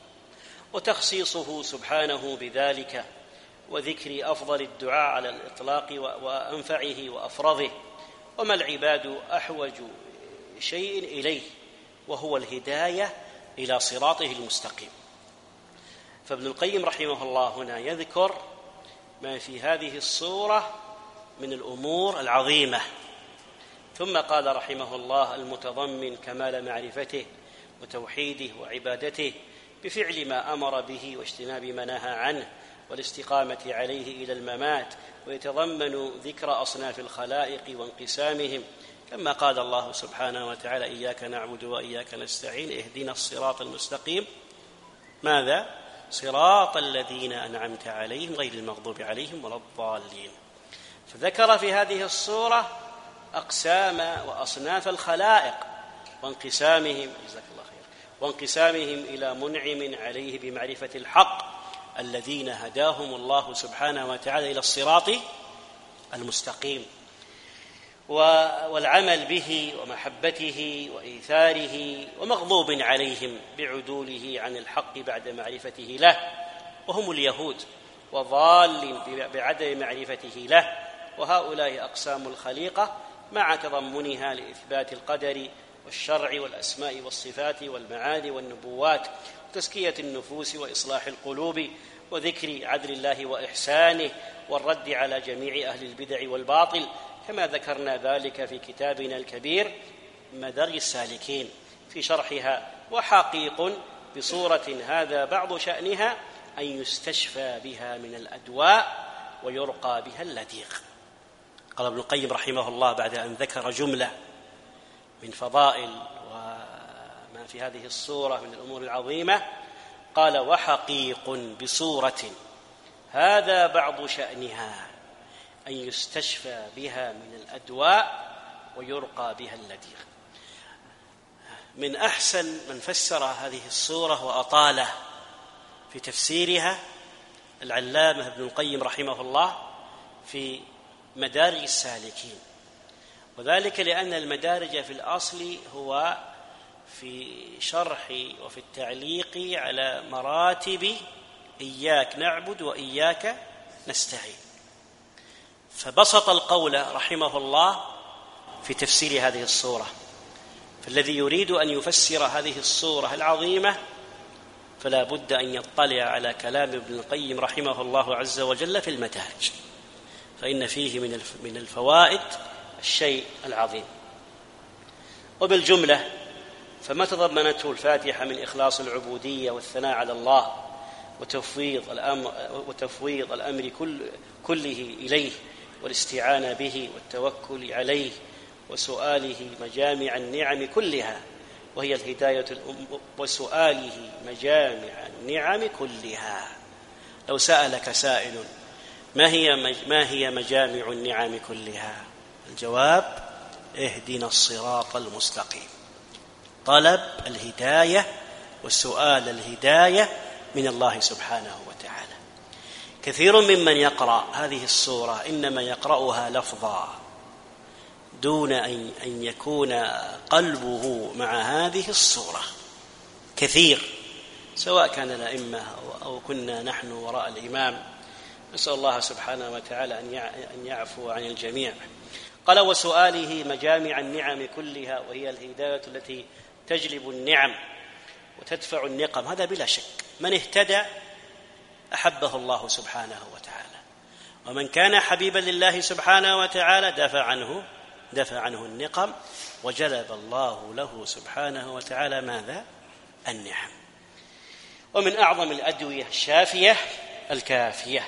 وتخصيصه سبحانه بذلك، وذكر أفضل الدعاء على الإطلاق وأنفعه وأفرضه، وما العباد أحوج شيء إليه وهو الهداية إلى صراطه المستقيم. فابن القيم رحمه الله هنا يذكر ما في هذه الصورة من الأمور العظيمة، ثم قال رحمه الله: المتضمن كمال معرفته وتوحيده وعبادته بفعل ما أمر به واجتناب ما نهى عنه والاستقامة عليه إلى الممات، ويتضمن ذكر أصناف الخلائق وانقسامهم، كما قال الله سبحانه وتعالى: إياك نعبد وإياك نستعين، اهدنا الصراط المستقيم، ماذا؟ صراط الذين أنعمت عليهم غير المغضوب عليهم ولا الضالين. فذكر في هذه الصورة أقسام وأصناف الخلائق وانقسامهم، جزاك الله خير، وانقسامهم إلى منعم عليه بمعرفة الحق الذين هداهم الله سبحانه وتعالى إلى الصراط المستقيم، والعمل به ومحبته وإيثاره، ومغضوب عليهم بعدوله عن الحق بعد معرفته له، وهم اليهود، وضال بعدم معرفته له. وهؤلاء أقسام الخليقة مع تضمنها لإثبات القدر والشرع والأسماء والصفات والمعاني والنبوات، وتزكية النفوس وإصلاح القلوب، وذكر عدل الله وإحسانه، والرد على جميع أهل البدع والباطل، كما ذكرنا ذلك في كتابنا الكبير مدارج السالكين في شرحها. وحقيق بصورة هذا بعض شأنها أن يستشفى بها من الأدواء ويرقى بها اللديق. قال ابن القيم رحمه الله بعد أن ذكر جملة من فضائل وما في هذه الصورة من الأمور العظيمة، قال: وحقيق بصورة هذا بعض شأنها أن يستشفى بها من الأدواء ويرقى بها اللديق. من أحسن من فسر هذه السورة وأطاله في تفسيرها العلامة ابن القيم رحمه الله في مدارج السالكين، وذلك لأن المدارج في الأصل هو في شرح وفي التعليق على مراتب إياك نعبد وإياك نستعين، فبسط القول رحمه الله في تفسير هذه السورة. فالذي يريد أن يفسر هذه السورة العظيمة فلا بد أن يطلع على كلام ابن القيم رحمه الله عز وجل في المدارج، فإن فيه من الفوائد الشيء العظيم. وبالجملة فما تضمنته الفاتحة من إخلاص العبودية والثناء على الله وتفويض الأمر, وتفويض الأمر كل كله إليه والاستعانة به والتوكل عليه وسؤاله مجامع النعم كلها وهي الهداية وسؤاله مجامع النعم كلها. لو سألك سائل ما هي ما هي مجامع النعم كلها؟ الجواب اهدنا الصراط المستقيم، طلب الهداية والسؤال الهداية من الله سبحانه وتعالى. كثير ممن يقرأ هذه السورة إنما يقرأها لفظا دون أن يكون قلبه مع هذه السورة، كثير، سواء كان الأئمة أو كنا نحن وراء الإمام. نسأل الله سبحانه وتعالى أن يعفو عن الجميع. قال وسؤاله مجامع النعم كلها وهي الهداية التي تجلب النعم وتدفع النقم. هذا بلا شك من اهتدى أحبه الله سبحانه وتعالى، ومن كان حبيبا لله سبحانه وتعالى دفع عنه دفع عنه النقم وجلب الله له سبحانه وتعالى ماذا؟ النعم. ومن أعظم الأدوية الشافية الكافية.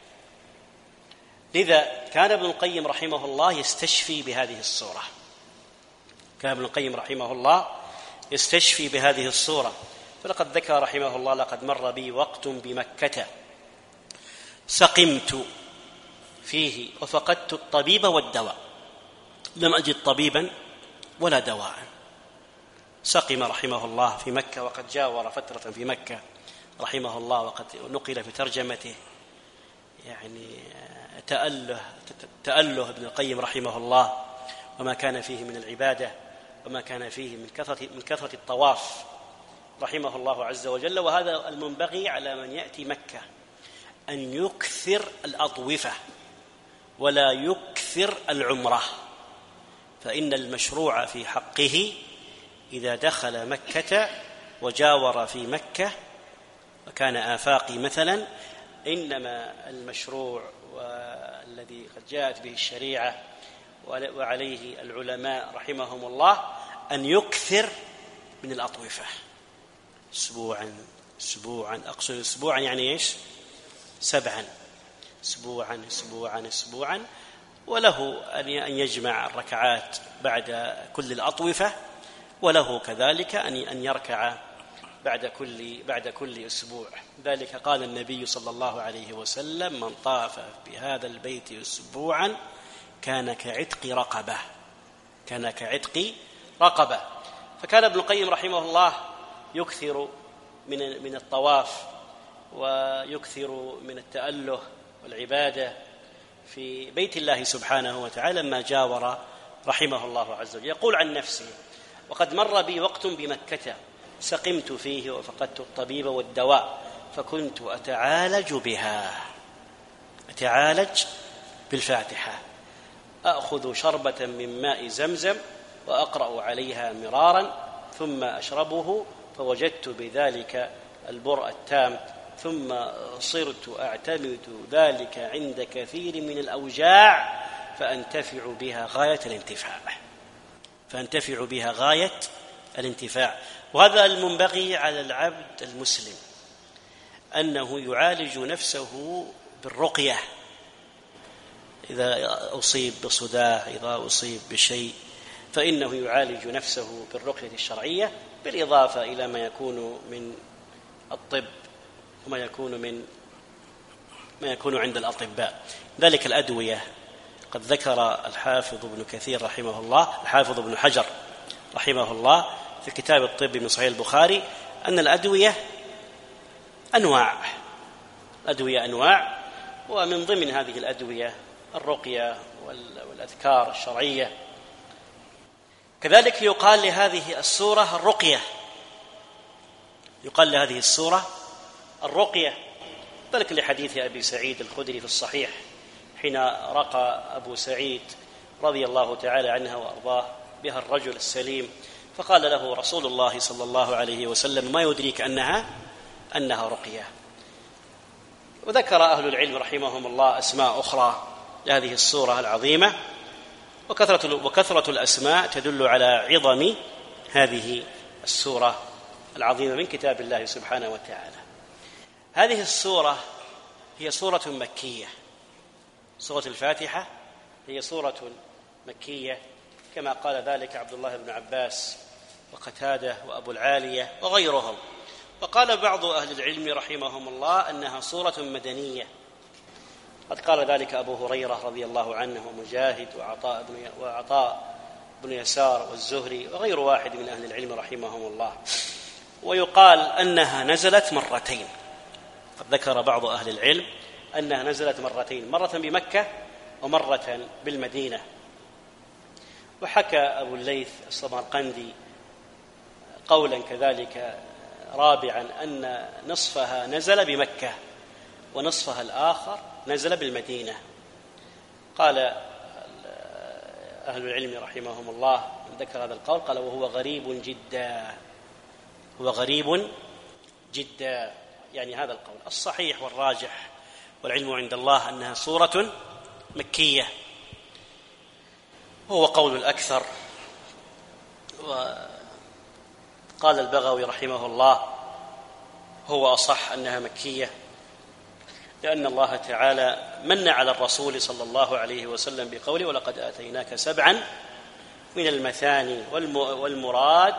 لذا كان ابن القيم رحمه الله يستشفي بهذه السورة، كان ابن القيم رحمه الله يستشفي بهذه السورة. فلقد ذكر رحمه الله لقد مر بي وقت بمكة سقمت فيه وفقدت الطبيب والدواء، لم أجد طبيبا ولا دواء. سقم رحمه الله في مكة وقد جاور فترة في مكة رحمه الله، وقد نقل في ترجمته يعني تأله تأله ابن القيم رحمه الله وما كان فيه من العبادة وما كان فيه من كثرة من كثرة الطواف رحمه الله عز وجل. وهذا المنبغي على من يأتي مكة أن يكثر الأطوفة ولا يكثر العمرة، فإن المشروع في حقه إذا دخل مكة وجاور في مكة وكان آفاقي مثلا، إنما المشروع والذي قد جاءت به الشريعة وعليه العلماء رحمهم الله أن يكثر من الأطوفة أسبوعا أسبوعا أقصد أسبوعا يعني إيش؟ سبعا أسبوعا أسبوعا أسبوعا وله أن يجمع الركعات بعد كل الأطوفة، وله كذلك أن يركع بعد كل بعد كل أسبوع. ذلك قال النبي صلى الله عليه وسلم من طاف بهذا البيت أسبوعا كان كعتق رقبة كان كعتق رقبة. فكان ابن القيم رحمه الله يكثر من من الطواف ويكثر من التأله والعبادة في بيت الله سبحانه وتعالى لما جاور رحمه الله عز وجل. يقول عن نفسه وقد مر بي وقت بمكة سقمت فيه وفقدت الطبيب والدواء فكنت أتعالج بها أتعالج بالفاتحة، أخذ شربة من ماء زمزم وأقرأ عليها مرارا ثم أشربه فوجدت بذلك البرء التام، ثم صرت أعتمد ذلك عند كثير من الأوجاع فأنتفع بها غاية الانتفاع فأنتفع بها غاية الانتفاع. وهذا المنبغي على العبد المسلم أنه يعالج نفسه بالرقية إذا أصيب بصداع، إذا أصيب بشيء فإنه يعالج نفسه بالرقية الشرعية، بالإضافة إلى ما يكون من الطب وما يكون من ما يكون عند الأطباء. ذلك الأدوية قد ذكر الحافظ ابن كثير رحمه الله الحافظ ابن حجر رحمه الله في كتاب الطب من صحيح البخاري أن الأدوية أنواع أدوية أنواع ومن ضمن هذه الأدوية الرقية والأذكار الشرعية. كذلك يقال لهذه السورة الرقية، يقال لهذه السورة الرقية، ذلك لحديث أبي سعيد الخدري في الصحيح حين رقى أبو سعيد رضي الله تعالى عنه وأرضاه بها الرجل السليم، فقال له رسول الله صلى الله عليه وسلم: ما يدريك أنها أنها رقية. وذكر أهل العلم رحمهم الله أسماء أخرى لهذه السورة العظيمة، وكثرة وكثرة الأسماء تدل على عظم هذه السورة العظيمة من كتاب الله سبحانه وتعالى. هذه السورة هي سورة مكية، سورة الفاتحة هي سورة مكية كما قال ذلك عبد الله بن عباس وقتادة وأبو العالية وغيرهم. وقال بعض أهل العلم رحمهم الله أنها سورة مدنية، قد قال ذلك أبو هريرة رضي الله عنه ومجاهد وعطاء بن, وعطاء بن يسار والزهري وغير واحد من أهل العلم رحمهم الله. ويقال أنها نزلت مرتين، قد ذكر بعض أهل العلم أنها نزلت مرتين، مرة بمكة ومرة بالمدينة. وحكى أبو الليث الصمرقندي قولا كذلك رابعا أن نصفها نزل بمكة ونصفها الآخر نزل بالمدينة. قال أهل العلم رحمهم الله من ذكر هذا القول قال: وهو غريب جدا، هو غريب جدا، يعني هذا القول الصحيح والراجح والعلم عند الله أنها سورة مكية، وهو قول الأكثر. وقال البغوي رحمه الله: هو أصح أنها مكية، لأن الله تعالى من على الرسول صلى الله عليه وسلم بقوله: ولقد آتيناك سبعا من المثاني، والمراد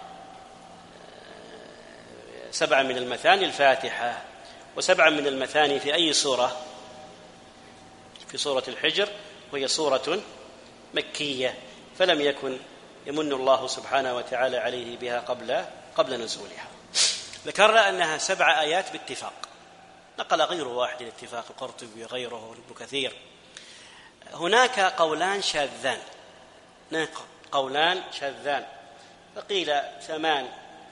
سبعا من المثاني الفاتحة، وسبعا من المثاني في أي سورة؟ في سورة الحجر، وهي سورة مكية، فلم يكن يمن الله سبحانه وتعالى عليه بها قبل قبل نزولها. ذكرنا أنها سبع آيات باتفاق، نقل غير واحد الاتفاق، القرطبي وغيره وابن كثير. هناك قولان شاذان، هناك قولان شاذان، فقيل ثمان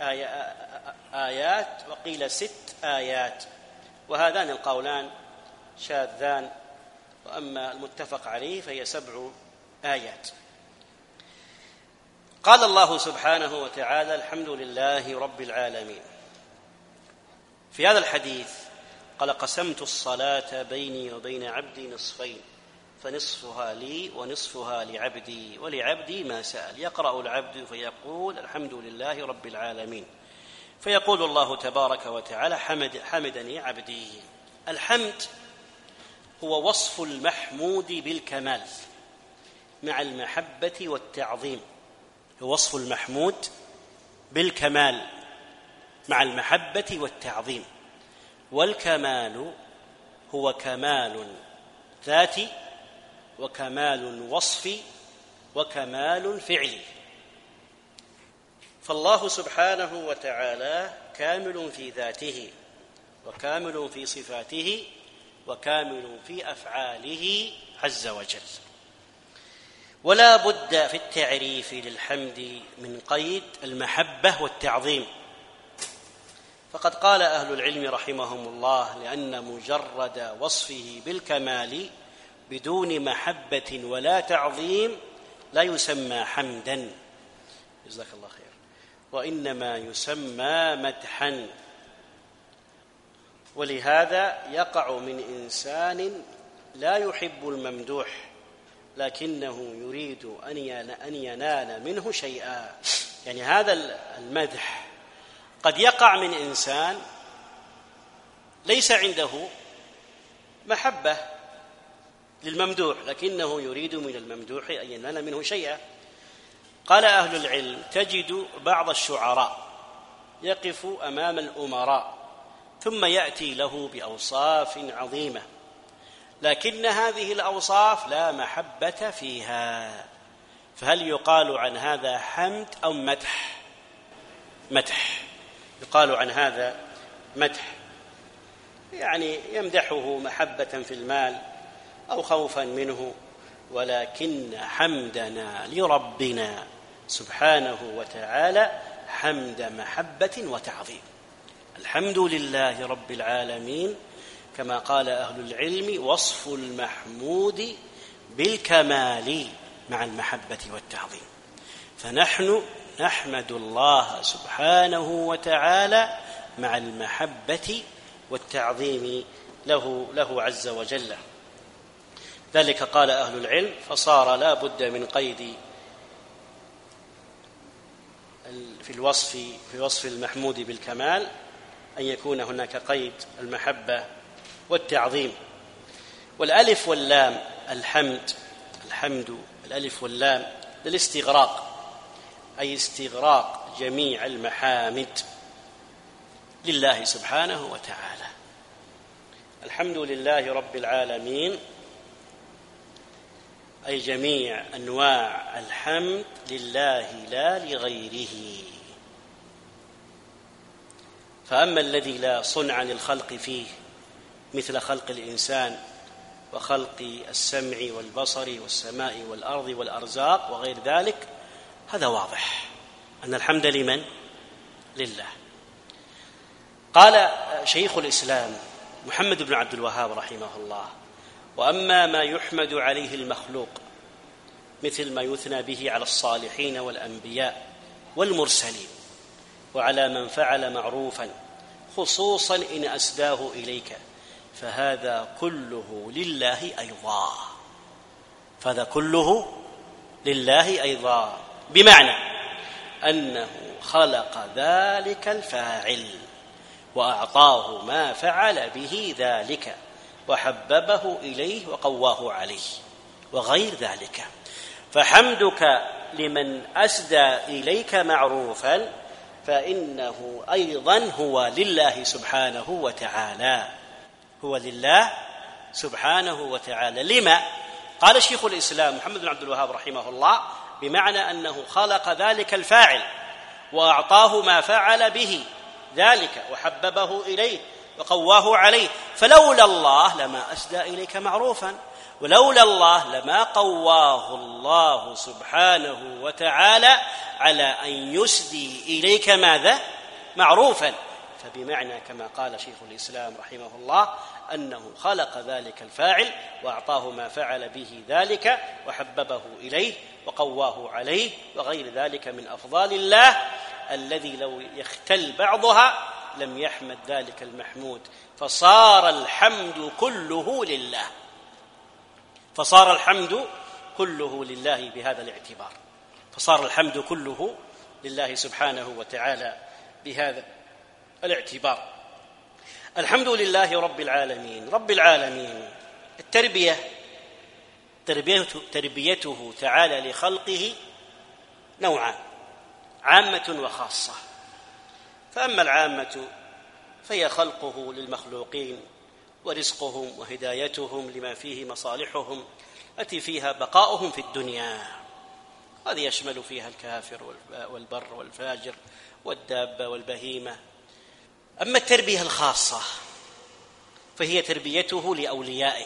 آيات وقيل ست آيات، وهذان القولان شاذان، وأما المتفق عليه فهي سبع آيات. قال الله سبحانه وتعالى: الحمد لله رب العالمين. في هذا الحديث قال: قسمت الصلاة بيني وبين عبدي نصفين، فنصفها لي ونصفها لعبدي، ولعبدي ما سأل. يقرأ العبد فيقول: الحمد لله رب العالمين، فيقول الله تبارك وتعالى: حمد حمدني عبدي. الحمد هو وصف المحمود بالكمال مع المحبة والتعظيم، هو وصف المحمود بالكمال مع المحبة والتعظيم. والكمال هو كمال ذاتي وكمال وصفي وكمال فعلي، فالله سبحانه وتعالى كامل في ذاته، وكامل في صفاته، وكامل في أفعاله عز وجل. ولا بد في التعريف للحمد من قيد المحبة والتعظيم، فقد قال أهل العلم رحمهم الله: لأن مجرد وصفه بالكمال بدون محبة ولا تعظيم لا يسمى حمدا، جزاك الله خير، وإنما يسمى مدحا. ولهذا يقع من إنسان لا يحب الممدوح لكنه يريد أن ينال منه شيئا، يعني هذا المدح قد يقع من إنسان ليس عنده محبة للممدوح لكنه يريد من الممدوح أن ينال منه شيئا. قال أهل العلم: تجد بعض الشعراء يقف أمام الأمراء ثم يأتي له بأوصاف عظيمة، لكن هذه الأوصاف لا محبة فيها، فهل يقال عن هذا حمد أو مدح؟ مدح، يقال عن هذا مدح، يعني يمدحه محبة في المال أو خوفا منه، ولكن حمدنا لربنا سبحانه وتعالى حمد محبة وتعظيم. الحمد لله رب العالمين كما قال أهل العلم وصف المحمود بالكمال مع المحبة والتعظيم، فنحن نحمد الله سبحانه وتعالى مع المحبة والتعظيم له, له عز وجل. ذلك قال أهل العلم فصار لا بد من قيد في الوصف في وصف المحمود بالكمال أن يكون هناك قيد المحبة والتعظيم. والألف واللام الحمد الحمد الألف واللام للاستغراق، أي استغراق جميع المحامد لله سبحانه وتعالى. الحمد لله رب العالمين أي جميع أنواع الحمد لله لا لغيره. فأما الذي لا صنع للخلق فيه مثل خلق الإنسان وخلق السمع والبصر والسماء والأرض والأرزاق وغير ذلك، هذا واضح أن الحمد لمن؟ لله. قال شيخ الإسلام محمد بن عبد الوهاب رحمه الله: وأما ما يحمد عليه المخلوق مثل ما يثنى به على الصالحين والأنبياء والمرسلين وعلى من فعل معروفا خصوصا إن أسداه إليك، فهذا كله لله أيضا فهذا كله لله أيضا بمعنى أنه خلق ذلك الفاعل وأعطاه ما فعل به ذلك وحببه إليه وقواه عليه وغير ذلك. فحمدك لمن أسدى إليك معروفا فإنه أيضا هو لله سبحانه وتعالى هو لله سبحانه وتعالى. لما؟ قال شيخ الإسلام محمد بن عبد الوهاب رحمه الله: بمعنى أنه خلق ذلك الفاعل وأعطاه ما فعل به ذلك وحببه إليه وقواه عليه، فلولا الله لما أسدى إليك معروفا، ولولا الله لما قواه الله سبحانه وتعالى على أن يسدي إليك ماذا؟ معروفا. فبمعنى كما قال شيخ الإسلام رحمه الله أنه خلق ذلك الفاعل وأعطاه ما فعل به ذلك وحببه إليه وقواه عليه وغير ذلك من أفضال الله الذي لو يختل بعضها لم يحمد ذلك المحمود، فصار الحمد كله لله فصار الحمد كله لله بهذا الاعتبار فصار الحمد كله لله سبحانه وتعالى بهذا الاعتبار. الحمد لله رب العالمين. رب العالمين التربية تربيته, تربيته تعالى لخلقه نوعان: عامة وخاصة. فأما العامة فهي خلقه للمخلوقين ورزقهم وهدايتهم لما فيه مصالحهم التي فيها بقاؤهم في الدنيا، هذه يشمل فيها الكافر والبر والفاجر والدابة والبهيمة. أما التربية الخاصة فهي تربيته لأوليائه،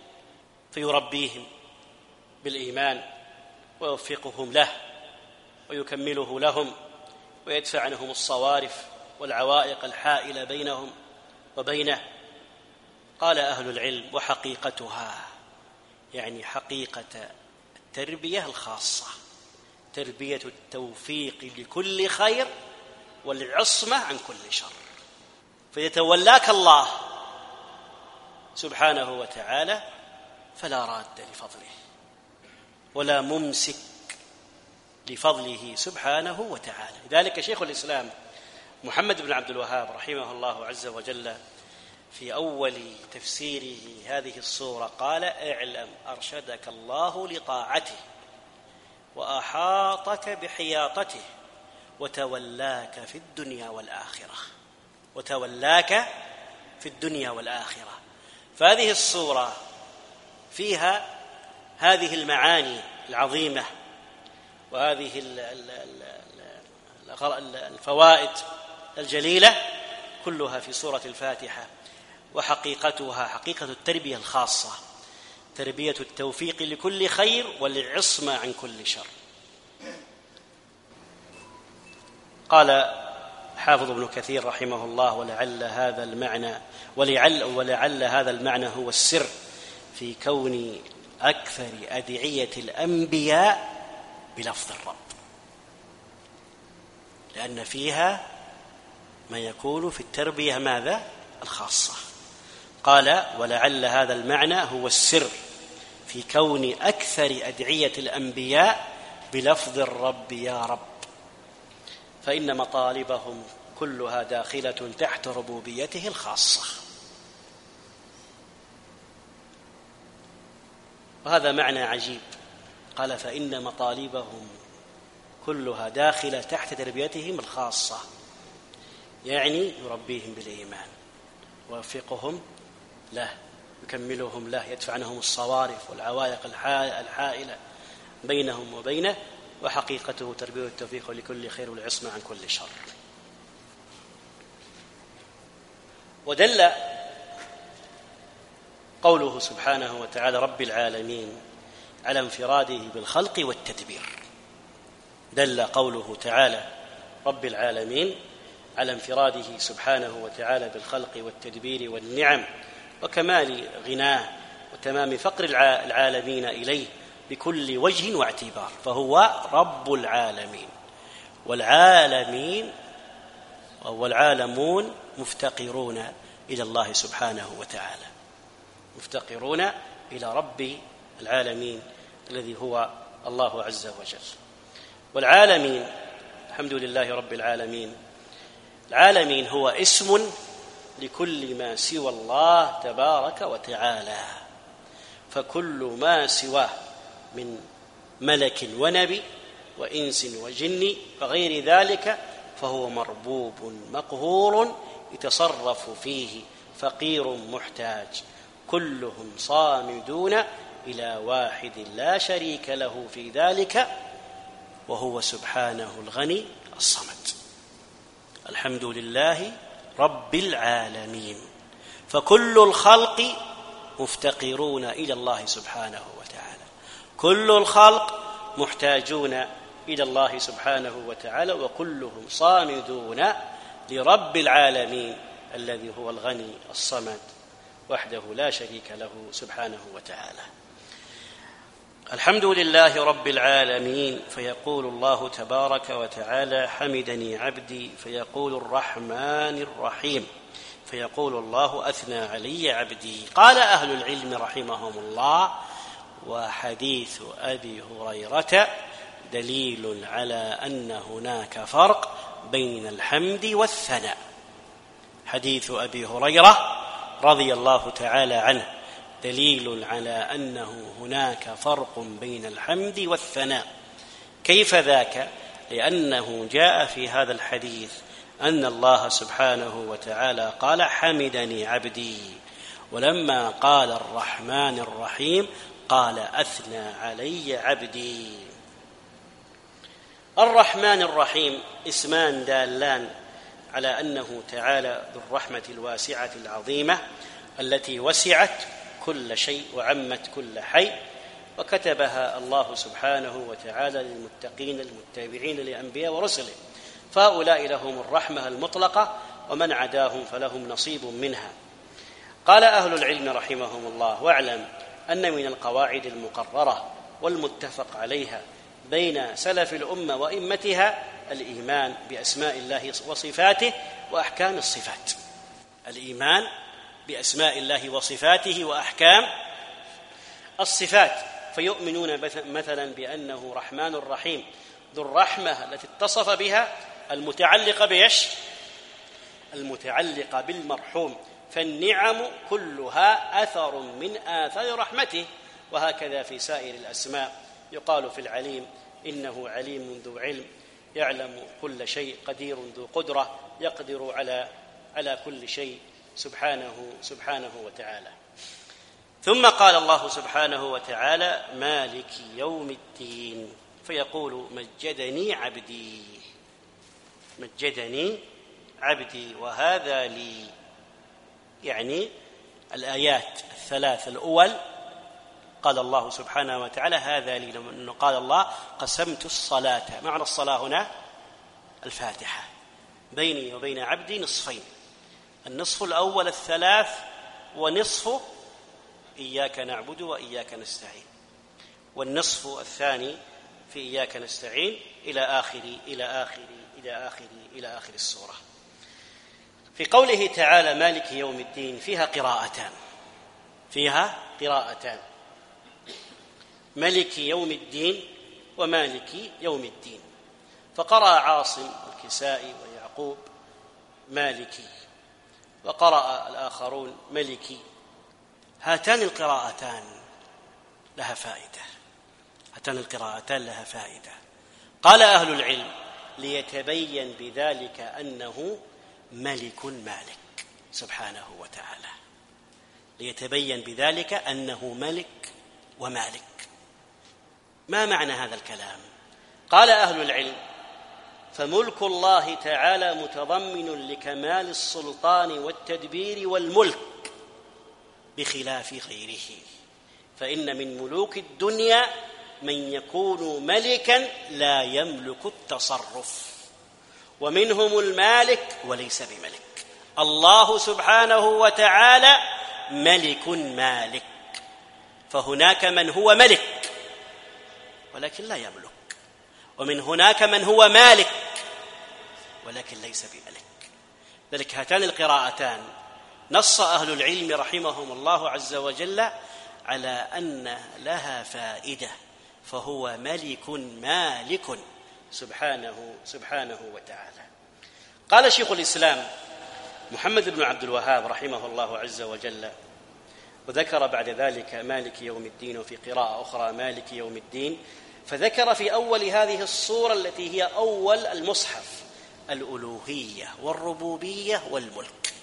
فيربيهم بالإيمان ويوفقهم له ويكمله لهم ويدفع عنهم الصوارف والعوائق الحائلة بينهم وبينه. قال أهل العلم: وحقيقتها يعني حقيقة التربية الخاصة تربية التوفيق لكل خير والعصمة عن كل شر، فيتولاك الله سبحانه وتعالى فلا راد لفضله ولا ممسك لفضله سبحانه وتعالى. لذلك شيخ الإسلام محمد بن عبد الوهاب رحمه الله عز وجل في أول تفسيره هذه السورة قال: اعلم أرشدك الله لطاعته وأحاطك بحياطته وتولاك في الدنيا والآخرة وتولاك في الدنيا والآخرة. فهذه السورة فيها هذه المعاني العظيمة وهذه الفوائد الجليلة كلها في سورة الفاتحة، وحقيقتها حقيقة التربية الخاصة، تربية التوفيق لكل خير والعصمة عن كل شر. قال حافظ ابن كثير رحمه الله: ولعل هذا المعنى ولعل ولعل هذا المعنى هو السر في كون أكثر أدعية الأنبياء بلفظ الرب، لأن فيها ما يكون في التربية ماذا؟ الخاصة. قال: ولعل هذا المعنى هو السر في كون أكثر أدعية الأنبياء بلفظ الرب يا رب، فإن مطالبهم كلها داخلة تحت ربوبيته الخاصة. وهذا معنى عجيب، قال: فإن مطالبهم كلها داخلة تحت تربيتهم الخاصة، يعني يربيهم بالإيمان ويوفقهم له، يكملهم له، يدفع عنهم الصوارف والعوائق الحائلة بينهم وبينه، وحقيقته تربية التوفيق لكل خير والعصمة عن كل شر. ودل قوله سبحانه وتعالى رب العالمين على انفراده بالخلق والتدبير. دل قوله تعالى رب العالمين على انفراده سبحانه وتعالى بالخلق والتدبير والنعم وكمال غناه وتمام فقر العالمين إليه بكل وجه واعتبار، فهو رب العالمين، والعالمين والعالمون مفتقرون إلى الله سبحانه وتعالى، مفتقرون إلى رب العالمين الذي هو الله عز وجل. والعالمين الحمد لله رب العالمين، العالمين هو اسم لكل ما سوى الله تبارك وتعالى، فكل ما سواه من ملك ونبي وإنس وجن وغير ذلك فهو مربوب مقهور يتصرف فيه فقير محتاج، كلهم صامدون إلى واحد لا شريك له في ذلك وهو سبحانه الغني الصمد. الحمد لله رب العالمين، فكل الخلق مفتقرون إلى الله سبحانه وتعالى، كل الخلق محتاجون إلى الله سبحانه وتعالى، وكلهم صامدون لرب العالمين الذي هو الغني الصمد وحده لا شريك له سبحانه وتعالى. الحمد لله رب العالمين، فيقول الله تبارك وتعالى حمدني عبدي، فيقول الرحمن الرحيم، فيقول الله أثنى علي عبدي. قال أهل العلم رحمهم الله: وحديث أبي هريرة دليل على أن هناك فرق بين الحمد والثناء. حديث أبي هريرة رضي الله تعالى عنه دليل على أنه هناك فرق بين الحمد والثناء. كيف ذاك؟ لأنه جاء في هذا الحديث أن الله سبحانه وتعالى قال حمدني عبدي، ولما قال الرحمن الرحيم قال أثنى علي عبدي. الرحمن الرحيم اسمان دالان على أنه تعالى ذو الرحمة الواسعة العظيمة التي وسعت كل شيء وعمت كل حي، وكتبها الله سبحانه وتعالى للمتقين المتبعين لأنبياء ورسله، فهؤلاء لهم الرحمة المطلقة ومن عداهم فلهم نصيب منها. قال أهل العلم رحمهم الله: واعلم أن من القواعد المقررة والمتفق عليها بين سلف الأمة وإمتها الإيمان بأسماء الله وصفاته وأحكام الصفات، الإيمان بأسماء الله وصفاته وأحكام الصفات، فيؤمنون مثلا بأنه رحمن رحيم ذو الرحمة التي اتصف بها المتعلقة بيش المتعلقة بالمرحوم، فالنعم كلها أثر من آثار رحمته. وهكذا في سائر الأسماء، يقال في العليم إنه عليم ذو علم، يعلم كل شيء، قدير ذو قدرة، يقدر على على كل شيء سبحانه سبحانه وتعالى. ثم قال الله سبحانه وتعالى مالك يوم الدين، فيقول مجدني عبدي. مجدني عبدي وهذا لي، يعني الآيات الثلاث الأول قال الله سبحانه وتعالى هذا لي، لما قال الله قسمت الصلاة، معنى الصلاة هنا الفاتحة، بيني وبين عبدي نصفين، النصف الأول الثلاث ونصف إياك نعبد وإياك نستعين، والنصف الثاني في إياك نستعين إلى آخر إلى آخر إلى آخر إلى آخر السورة. في قوله تعالى مالك يوم الدين فيها قراءتان، فيها قراءتان ملك يوم الدين ومالك يوم الدين، فقرأ عاصم الكسائي ويعقوب مالكي، وقرأ الآخرون ملكي. هاتان القراءتان لها فائدة، هاتان القراءتان لها فائدة. قال أهل العلم ليتبين بذلك أنه ملك مالك سبحانه وتعالى، ليتبين بذلك أنه ملك ومالك. ما معنى هذا الكلام؟ قال أهل العلم فملك الله تعالى متضمن لكمال السلطان والتدبير والملك بخلاف غيره، فإن من ملوك الدنيا من يكون ملكا لا يملك التصرف، ومنهم المالك وليس بملك. الله سبحانه وتعالى ملك مالك، فهناك من هو ملك ولكن لا يملك، ومن هناك من هو مالك ولكن ليس بملك. ذلك هاتان القراءتان نص أهل العلم رحمهم الله عز وجل على أن لها فائدة، فهو ملك مالك سبحانه سبحانه وتعالى. قال شيخ الإسلام محمد بن عبد الوهاب رحمه الله عز وجل، وذكر بعد ذلك مالك يوم الدين، وفي قراءة أخرى مالك يوم الدين، فذكر في أول هذه الصورة التي هي أول المصحف الألوهية والربوبية والملك.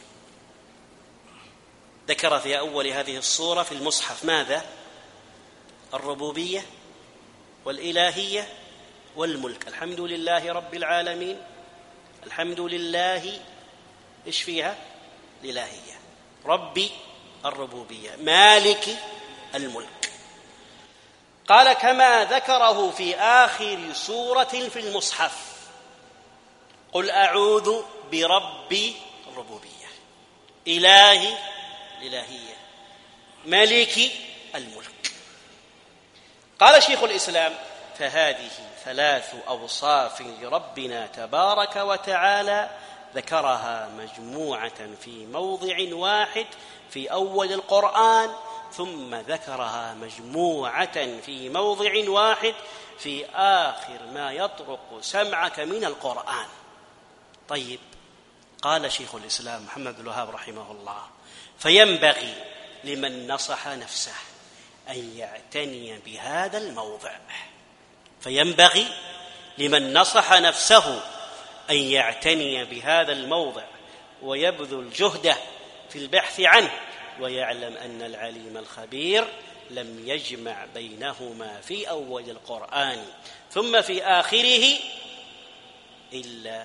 ذكر في أول هذه الصورة في المصحف ماذا؟ الربوبية والإلهية والملك. الحمد لله رب العالمين، الحمد لله إيش فيها؟ الإلهية، ربي الربوبية، مالك الملك. قال كما ذكره في آخر سورة في المصحف قل أعوذ برب الربوبية، إلهي الإلهية، ملك الملك. قال شيخ الإسلام فهذه ثلاث أوصاف لربنا تبارك وتعالى ذكرها مجموعة في موضع واحد في أول القرآن، ثم ذكرها مجموعة في موضع واحد في آخر ما يطرق سمعك من القرآن. طيب، قال شيخ الإسلام محمد بن الوهاب رحمه الله فينبغي لمن نصح نفسه أن يعتني بهذا الموضع، فينبغي لمن نصح نفسه أن يعتني بهذا الموضع ويبذل جهده في البحث عنه، ويعلم أن العليم الخبير لم يجمع بينهما في أول القرآن ثم في آخره إلا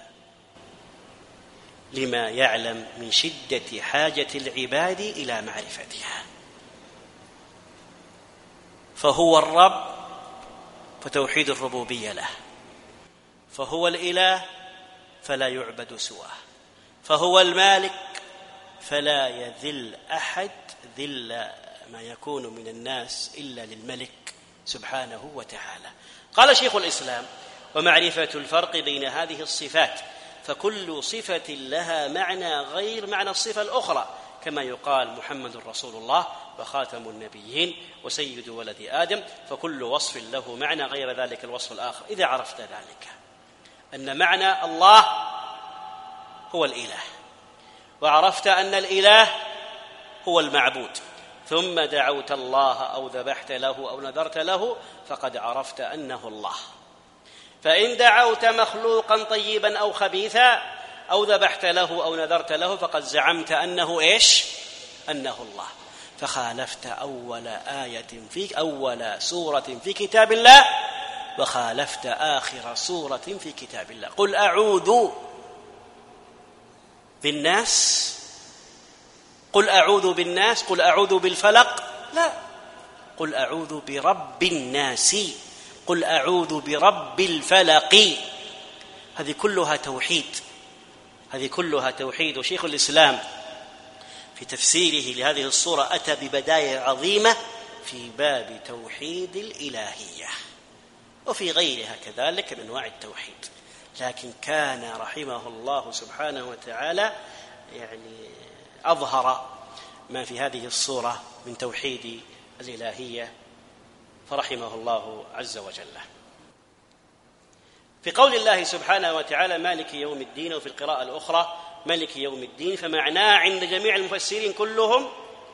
لما يعلم من شدة حاجة العباد إلى معرفتها. فهو الرب فتوحيد الربوبية له، فهو الإله فلا يعبد سواه، فهو المالك فلا يذل أحد ذل ما يكون من الناس إلا للملك سبحانه وتعالى. قال شيخ الإسلام ومعرفة الفرق بين هذه الصفات، فكل صفة لها معنى غير معنى الصفة الأخرى، كما يقال محمد رسول الله وخاتم النبيين وسيد ولد آدم، فكل وصف له معنى غير ذلك الوصف الآخر. إذا عرفت ذلك أن معنى الله هو الإله، وعرفت أن الإله هو المعبود، ثم دعوت الله أو ذبحت له أو نذرت له، فقد عرفت أنه الله. فإن دعوت مخلوقا طيبا أو خبيثا أو ذبحت له أو نذرت له فقد زعمت أنه إيش؟ أنه الله، فخالفت أول آية في أول سورة في كتاب الله، وخالفت آخر سورة في كتاب الله. قل أعوذ بالناس؟ قل أعوذ بالناس، قل أعوذ بالفلق، لا، قل أعوذ برب الناس، قل أعوذ برب الفلق. هذه كلها توحيد، هذه كلها توحيد. وشيخ الإسلام في تفسيره لهذه الصورة أتى ببداية عظيمة في باب توحيد الإلهية وفي غيرها كذلك من أنواع التوحيد، لكن كان رحمه الله سبحانه وتعالى يعني أظهر ما في هذه الصورة من توحيد الإلهية فرحمه الله عز وجل. في قول الله سبحانه وتعالى مالك يوم الدين، وفي القراءة الأخرى مالك يوم الدين، فمعناه عند جميع المفسرين كلهم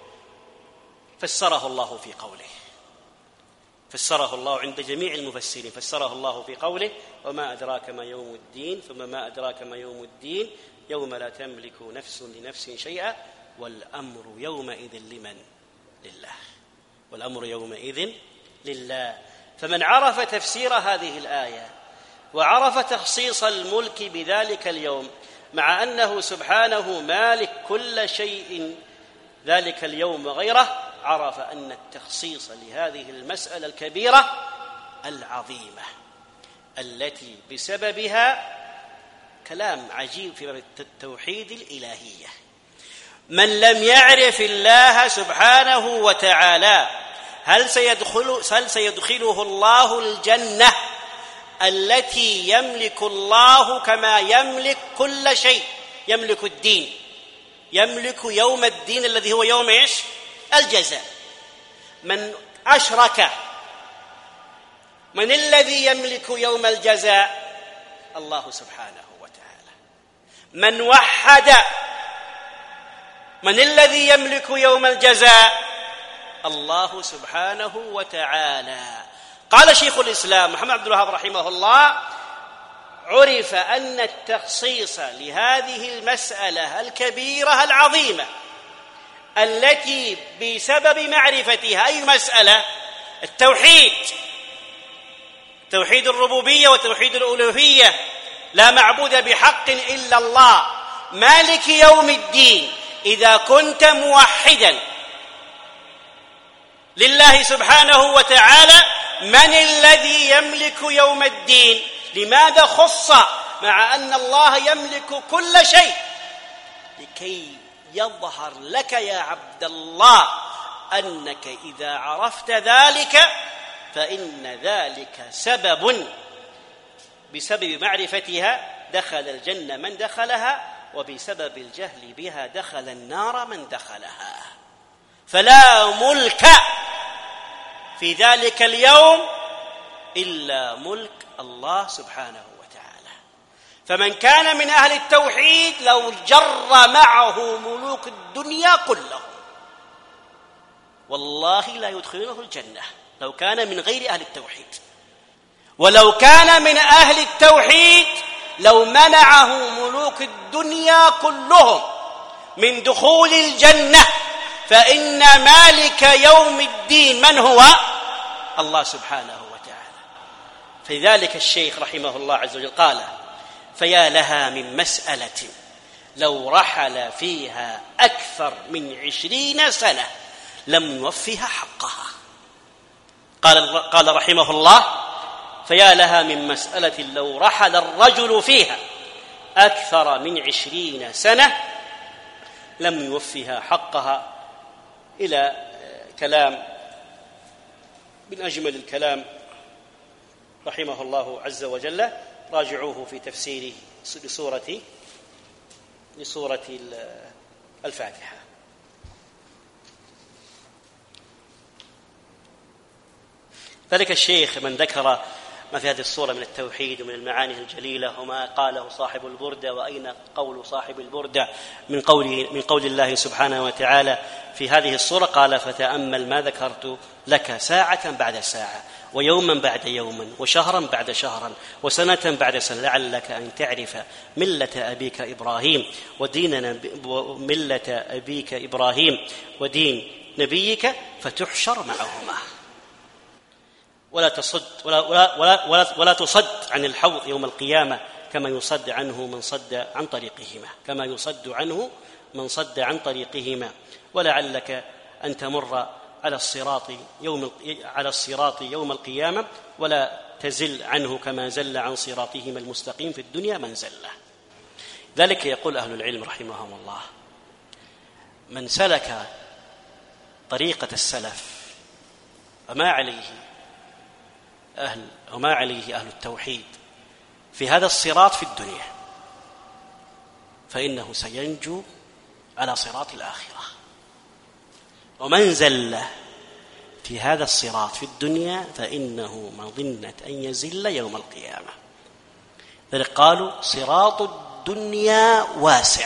فسره الله في قوله، فسره الله عند جميع المفسرين فسره الله في قوله وما أدراك ما يوم الدين، ثم ما أدراك ما يوم الدين يوم لا تملك نفس لنفس شيئا والأمر يومئذ لمن؟ لله، والأمر يومئذ لله. فمن عرف تفسير هذه الآية وعرف تخصيص الملك بذلك اليوم، مع أنه سبحانه مالك كل شيء ذلك اليوم وغيره، عرف أن التخصيص لهذه المسألة الكبيرة العظيمة التي بسببها كلام عجيب في باب التوحيد الإلهية. من لم يعرف الله سبحانه وتعالى هل سيدخل هل سيدخله الله الجنة التي يملك الله كما يملك كل شيء، يملك الدين، يملك يوم الدين الذي هو يوم إيش؟ الجزاء. من أشرك، من الذي يملك يوم الجزاء؟ الله سبحانه وتعالى. من وحد، من الذي يملك يوم الجزاء؟ الله سبحانه وتعالى. قال شيخ الإسلام محمد عبد الوهاب رحمه الله: عرف أن التخصيص لهذه المسألة الكبيرة العظيمة التي بسبب معرفتها، أي مسألة؟ التوحيد، توحيد الربوبية وتوحيد الألوهية، لا معبود بحق إلا الله، مالك يوم الدين. إذا كنت موحدا لله سبحانه وتعالى، من الذي يملك يوم الدين؟ لماذا خص مع أن الله يملك كل شيء؟ لكي يظهر لك يا عبد الله أنك إذا عرفت ذلك فإن ذلك سبب، بسبب معرفتها دخل الجنة من دخلها، وبسبب الجهل بها دخل النار من دخلها. فلا ملك في ذلك اليوم إلا ملك الله سبحانه وتعالى. فمن كان من أهل التوحيد لو جر معه ملوك الدنيا كلهم والله لا يدخله الجنة لو كان من غير أهل التوحيد. ولو كان من أهل التوحيد لو منعه ملوك الدنيا كلهم من دخول الجنة، فإن مالك يوم الدين من هو؟ الله سبحانه وتعالى. فلذلك الشيخ رحمه الله عز وجل قال: فيا لها من مسألة لو رحل فيها أكثر من عشرين سنة لم يوفها حقها. قال, قال رحمه الله: فيا لها من مسألة لو رحل الرجل فيها أكثر من عشرين سنة لم يوفها حقها، إلى كلام من أجمل الكلام رحمه الله عز وجل. راجعوه في تفسيره لسورة لسورة الفاتحة. ذلك الشيخ من ذكر ما في هذه الصورة من التوحيد ومن المعاني الجليلة وما قاله صاحب البردة، وأين قول صاحب البردة من قوله من قول الله سبحانه وتعالى في هذه الصورة، قال: فتأمل ما ذكرت لك ساعة بعد ساعة، ويوما بعد يوم، وشهرا بعد شهر، وسنة بعد سنة، لعلك أن تعرف ملة أبيك إبراهيم وديننا ملة أبيك إبراهيم ودين نبيك فتحشر معهما ولا تصد ولا ولا ولا ولا, ولا تصد عن الحوض يوم القيامة كما يصد عنه من صد عن طريقهما كما يصد عنه من صد عن طريقهما ولعلك أن تمر على الصراط يوم على الصراط يوم القيامة ولا تزل عنه كما زل عن صراطهما المستقيم في الدنيا من زله. ذلك يقول أهل العلم رحمهم الله: من سلك طريقة السلف وما عليه أهل وما عليه أهل التوحيد في هذا الصراط في الدنيا فإنه سينجو على صراط الآخرة، ومن زل في هذا الصراط في الدنيا فإنه مظنة أن يزل يوم القيامة. ذلك قالوا: صراط الدنيا واسع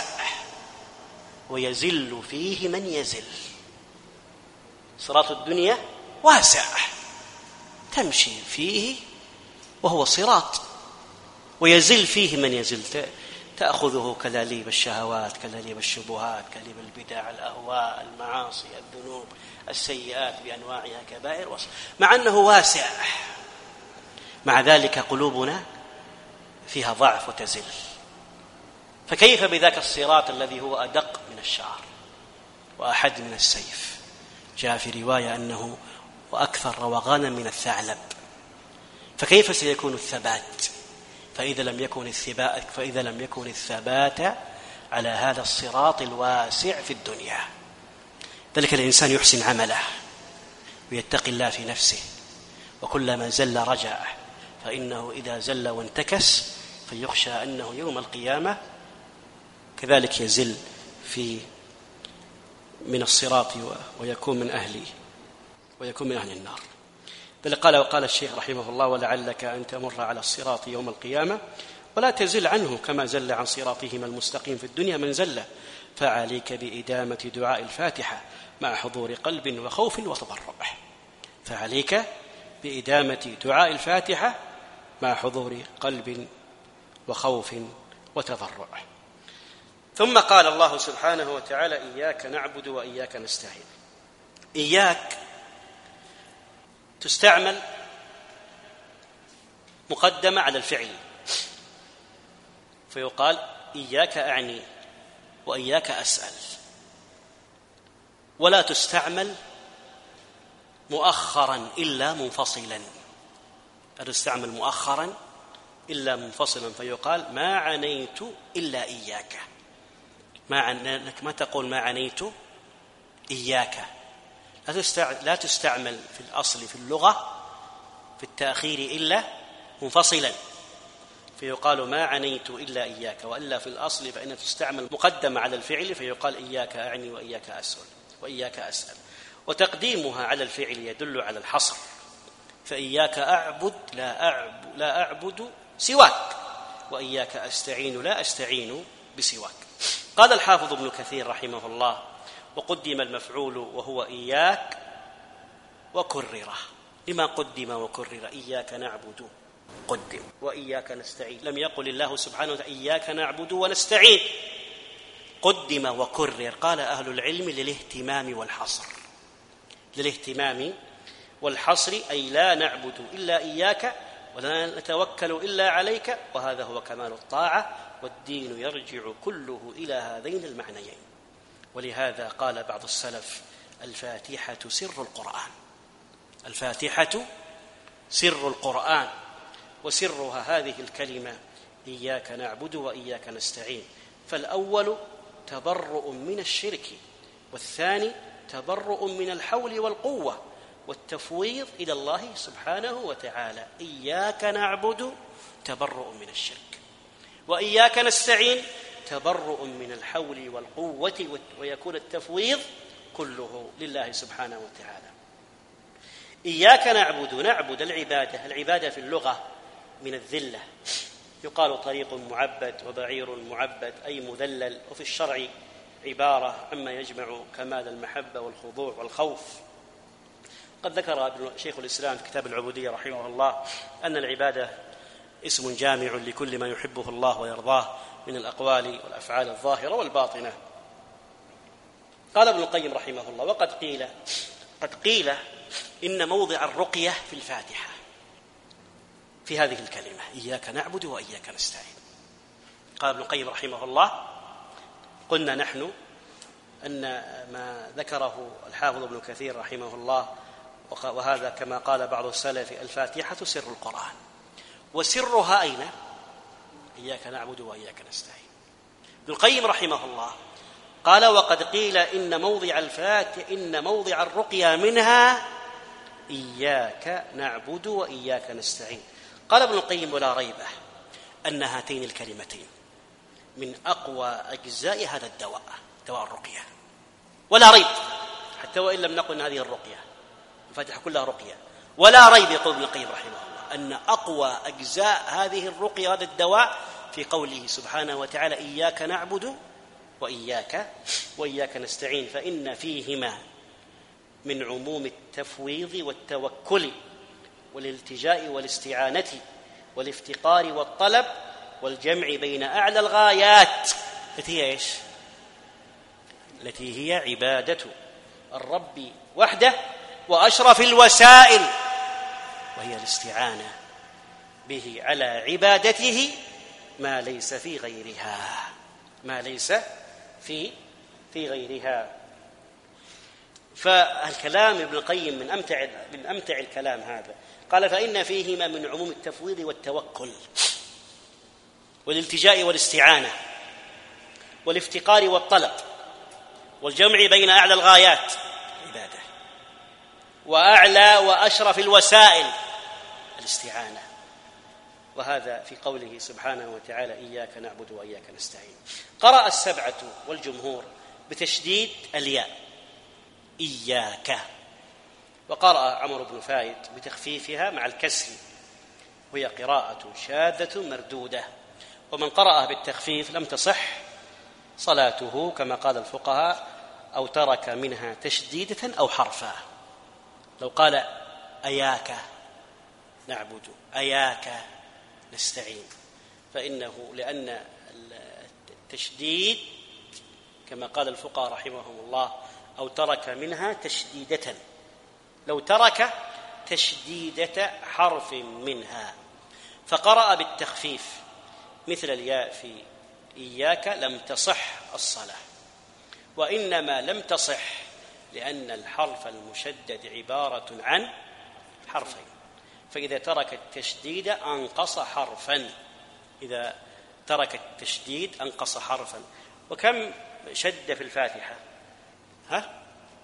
ويزل فيه من يزل. صراط الدنيا واسع تمشي فيه وهو صراط، ويزل فيه من يزل، تأخذه كلاليب الشهوات، كلاليب الشبهات، كلاليب البدع، الأهواء، المعاصي، الذنوب، السيئات بأنواعها، كبائر وصف، مع أنه واسع. مع ذلك قلوبنا فيها ضعف وتزل. فكيف بذاك الصراط الذي هو أدق من الشعر وأحد من السيف؟ جاء في رواية أنه وأكثر روغانا من الثعلب. فكيف سيكون الثبات فإذا لم يكن الثبات فإذا لم يكن الثبات على هذا الصراط الواسع في الدنيا؟ ذلك الإنسان يحسن عمله ويتقي الله في نفسه، وكلما زل رجع، فإنه إذا زل وانتكس فيخشى أنه يوم القيامة كذلك يزل في من الصراط ويكون من أهل ويكون من أهل النار. بل قال وقال الشيخ رحمه الله: ولعلك أن تمر على الصراط يوم القيامة ولا تزل عنه كما زل عن صراطهما المستقيم في الدنيا من زل، فعليك بإدامة دعاء الفاتحة مع حضور قلب وخوف وتضرع. فعليك بإدامة دعاء الفاتحة مع حضور قلب وخوف وتضرع. ثم قال الله سبحانه وتعالى: إياك نعبد وإياك نستعين. إياك تستعمل مقدمة على الفعل، فيقال: إياك أعني وإياك أسأل. ولا تستعمل مؤخرا إلا منفصلا، لا تستعمل مؤخرا إلا منفصلا، فيقال: ما عنيت إلا إياك. ما عنك ما تقول ما عنيت إياك. لا تستعمل في الأصل في اللغة في التأخير إلا منفصلا، فيقال ما عنيت إلا إياك. وإلا في الأصل فإن تستعمل مقدمة على الفعل، فيقال: إياك أعني وإياك أسأل وإياك أسأل. وتقديمها على الفعل يدل على الحصر، فإياك أعبد لا أعبد, لا أعبد سواك، وإياك أستعين لا أستعين بسواك. قال الحافظ ابن كثير رحمه الله: وقدم المفعول وهو إياك وكرره. لما قدم وكرر؟ إياك نعبد قدم، وإياك نستعين لم يقل الله سبحانه وتعالى إياك نعبد ونستعين، قدم وكرر. قال أهل العلم: للاهتمام والحصر، للاهتمام والحصر، أي لا نعبد إلا إياك ولا نتوكل إلا عليك، وهذا هو كمال الطاعة، والدين يرجع كله إلى هذين المعنيين. ولهذا قال بعض السلف: الفاتحة سر القرآن. الفاتحة سر القرآن، وسرها هذه الكلمة: إياك نعبد وإياك نستعين. فالأول تبرؤ من الشرك، والثاني تبرؤ من الحول والقوة والتفويض إلى الله سبحانه وتعالى. إياك نعبد تبرؤ من الشرك، وإياك نستعين تبرؤ من الحول والقوة، ويكون التفويض كله لله سبحانه وتعالى. إياك نعبد، نعبد العبادة. العبادة في اللغة من الذلة، يقال طريق معبد وبعير معبد، أي مذلل. وفي الشرع عبارة عما يجمع كمال المحبة والخضوع والخوف. قد ذكر شيخ الإسلام في كتاب العبودية رحمه الله أن العبادة اسم جامع لكل ما يحبه الله ويرضاه من الأقوال والأفعال الظاهرة والباطنة. قال ابن القيم رحمه الله: وقد قيل قد قيل إن موضع الرقية في الفاتحة في هذه الكلمة: إياك نعبد وإياك نستعين. قال ابن القيم رحمه الله: قلنا نحن أن ما ذكره الحافظ ابن كثير رحمه الله، وهذا كما قال بعض السلف: الفاتحة سر القرآن، وسرها أين؟ إياك نعبد وإياك نستعين. ابن القيم رحمه الله قال: وقد قيل إن موضع الفاتحة إن موضع الرقية منها إياك نعبد وإياك نستعين. قال ابن القيم: ولا ريب أن هاتين الكلمتين من أقوى أجزاء هذا الدواء، دواء الرقية، ولا ريب، حتى وإن لم نقل هذه الرقية، الفاتحة كلها رقية، ولا ريب يقول ابن القيم رحمه الله أن أقوى أجزاء هذه الرقية هذا الدواء في قوله سبحانه وتعالى: إياك نعبد وإياك وإياك نستعين، فإن فيهما من عموم التفويض والتوكل والالتجاء والاستعانة والافتقار والطلب والجمع بين أعلى الغايات التي هي إيش؟ التي هي عبادة الرب وحده، وأشرف الوسائل وهي الاستعانة به على عبادته ما ليس في غيرها ما ليس في في غيرها. فالكلام ابن القيم من أمتع من أمتع الكلام هذا. قال: فإن فيهما من عموم التفويض والتوكل والالتجاء والاستعانة والافتقار والطلب والجمع بين أعلى الغايات عبادة، وأعلى وأشرف الوسائل الاستعانة، وهذا في قوله سبحانه وتعالى: إياك نعبد وإياك نستعين. قرأ السبعة والجمهور بتشديد الياء إياك، وقرأ عمرو بن فايد بتخفيفها مع الكسر، وهي قراءة شاذة مردودة. ومن قرأها بالتخفيف لم تصح صلاته كما قال الفقهاء، أو ترك منها تشديدة أو حرفا. لو قال أياك نعبد أياك نستعين، فإنه لأن التشديد كما قال الفقهاء رحمهم الله: أو ترك منها تشديدة، لو ترك تشديدة حرف منها. فقرأ بالتخفيف مثل الياء في إياك لم تصح الصلاة، وإنما لم تصح لأن الحرف المشدد عبارة عن حرفين، فإذا ترك التشديد أنقص حرفا إذا ترك التشديد أنقص حرفا. وكم شد في الفاتحة؟ ها؟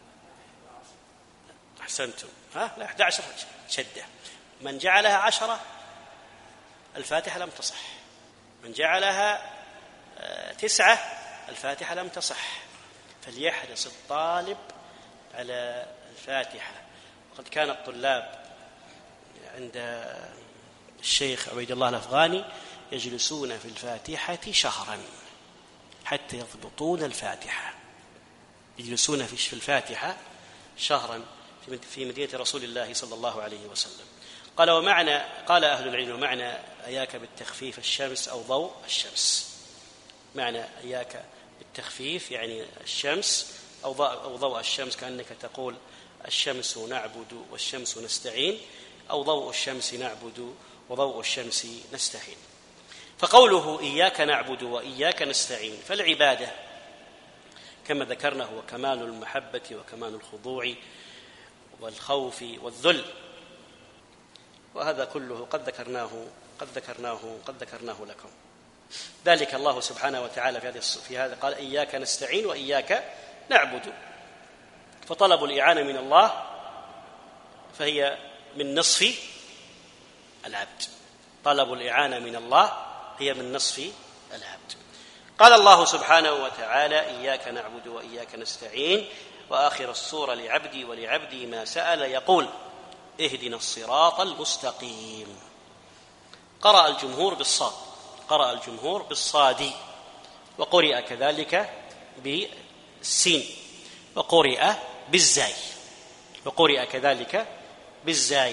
أحسنتم، ها؟ لا، أحد عشر شدة. من جعلها عشرة الفاتحة لم تصح، من جعلها تسعة الفاتحة لم تصح. فليحرص الطالب على الفاتحة. وقد كان الطلاب عند الشيخ عبيد الله الأفغاني يجلسون في الفاتحة شهرا حتى يضبطون الفاتحة، يجلسون في الفاتحة شهرا في مدينة رسول الله صلى الله عليه وسلم. قال ومعنى قال أهل العلم ومعنى أياك بالتخفيف الشمس أو ضوء الشمس. معنى أياك بالتخفيف يعني الشمس أو ضوء, أو ضوء الشمس، كأنك تقول الشمس نعبد والشمس نستعين، أو ضوء الشمس نعبد وضوء الشمس نستعين. فقوله إياك نعبد وإياك نستعين، فالعبادة كما ذكرنا هو كمال المحبة وكمال الخضوع والخوف والذل، وهذا كله قد ذكرناه قد ذكرناه قد ذكرناه لكم. ذلك الله سبحانه وتعالى في هذا في هذا قال إياك نستعين وإياك نعبد، فطلب الإعانة من الله فهي من نصف العبد، طلب الإعانة من الله هي من نصف العبد. قال الله سبحانه وتعالى إياك نعبد وإياك نستعين، وآخر السورة لعبدي ولعبدي ما سأل يقول اهدنا الصراط المستقيم. قرأ الجمهور بالصاد، قرأ الجمهور بالصاد، وقرئ كذلك بالسين، وقرئ بالزاي، وقرئ كذلك بالزاي.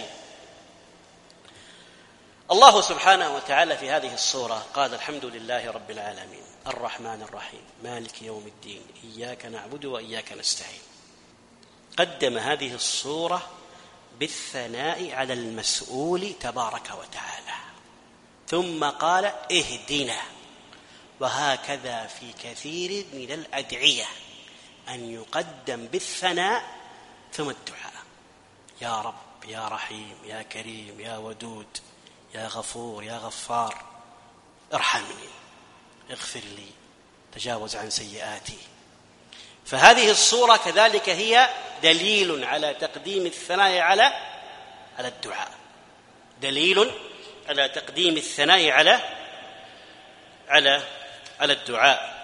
الله سبحانه وتعالى في هذه السورة قال الحمد لله رب العالمين الرحمن الرحيم مالك يوم الدين إياك نعبد وإياك نستعين. قدم هذه السورة بالثناء على المسؤول تبارك وتعالى، ثم قال اهدنا، وهكذا في كثير من الأدعية أن يقدم بالثناء ثم الدعاء. يا رب، يا رحيم، يا كريم، يا ودود، يا غفور، يا غفار، ارحمني، اغفر لي، تجاوز عن سيئاتي. فهذه الصورة كذلك هي دليل على تقديم الثناء على على الدعاء، دليل على تقديم الثناء على على على الدعاء.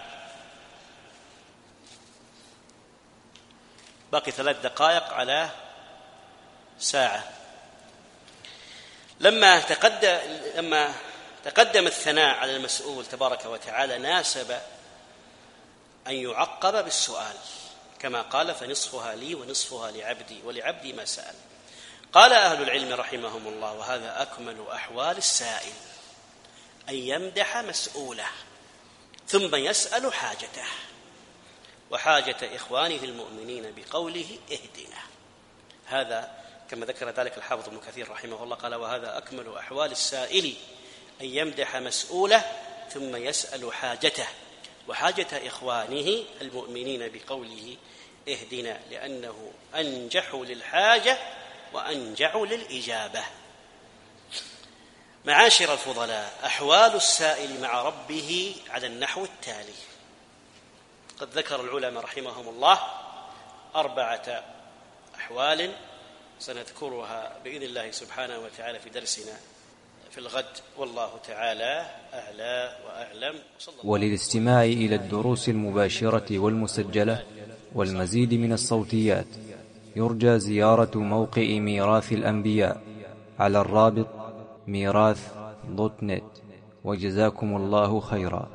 باقي ثلاث دقائق على ساعة. لما تقدم لما تقدم الثناء على المسؤول تبارك وتعالى ناسب أن يعقب بالسؤال، كما قال: فنصفها لي ونصفها لعبدي ولعبدي ما سأل. قال أهل العلم رحمهم الله: وهذا أكمل أحوال السائل، أن يمدح مسؤوله ثم يسأل حاجته وحاجة إخوانه المؤمنين بقوله اهدنا. هذا كما ذكر ذلك الحافظ ابن كثير رحمه الله، قال: وهذا أكمل أحوال السائل، أن يمدح مسؤوله ثم يسأل حاجته وحاجة إخوانه المؤمنين بقوله اهدنا، لأنه أنجح للحاجة وأنجع للإجابة. معاشر الفضلاء، أحوال السائل مع ربه على النحو التالي. قد ذكر العلماء رحمهم الله أربعة أحوال سنذكرها بإذن الله سبحانه وتعالى في درسنا في الغد، والله تعالى أعلى وأعلم. وللاستماع إلى الدروس المباشرة والمسجلة والمزيد من الصوتيات يرجى زيارة موقع ميراث الأنبياء على الرابط ميراث دوت نت. وجزاكم الله خيرا.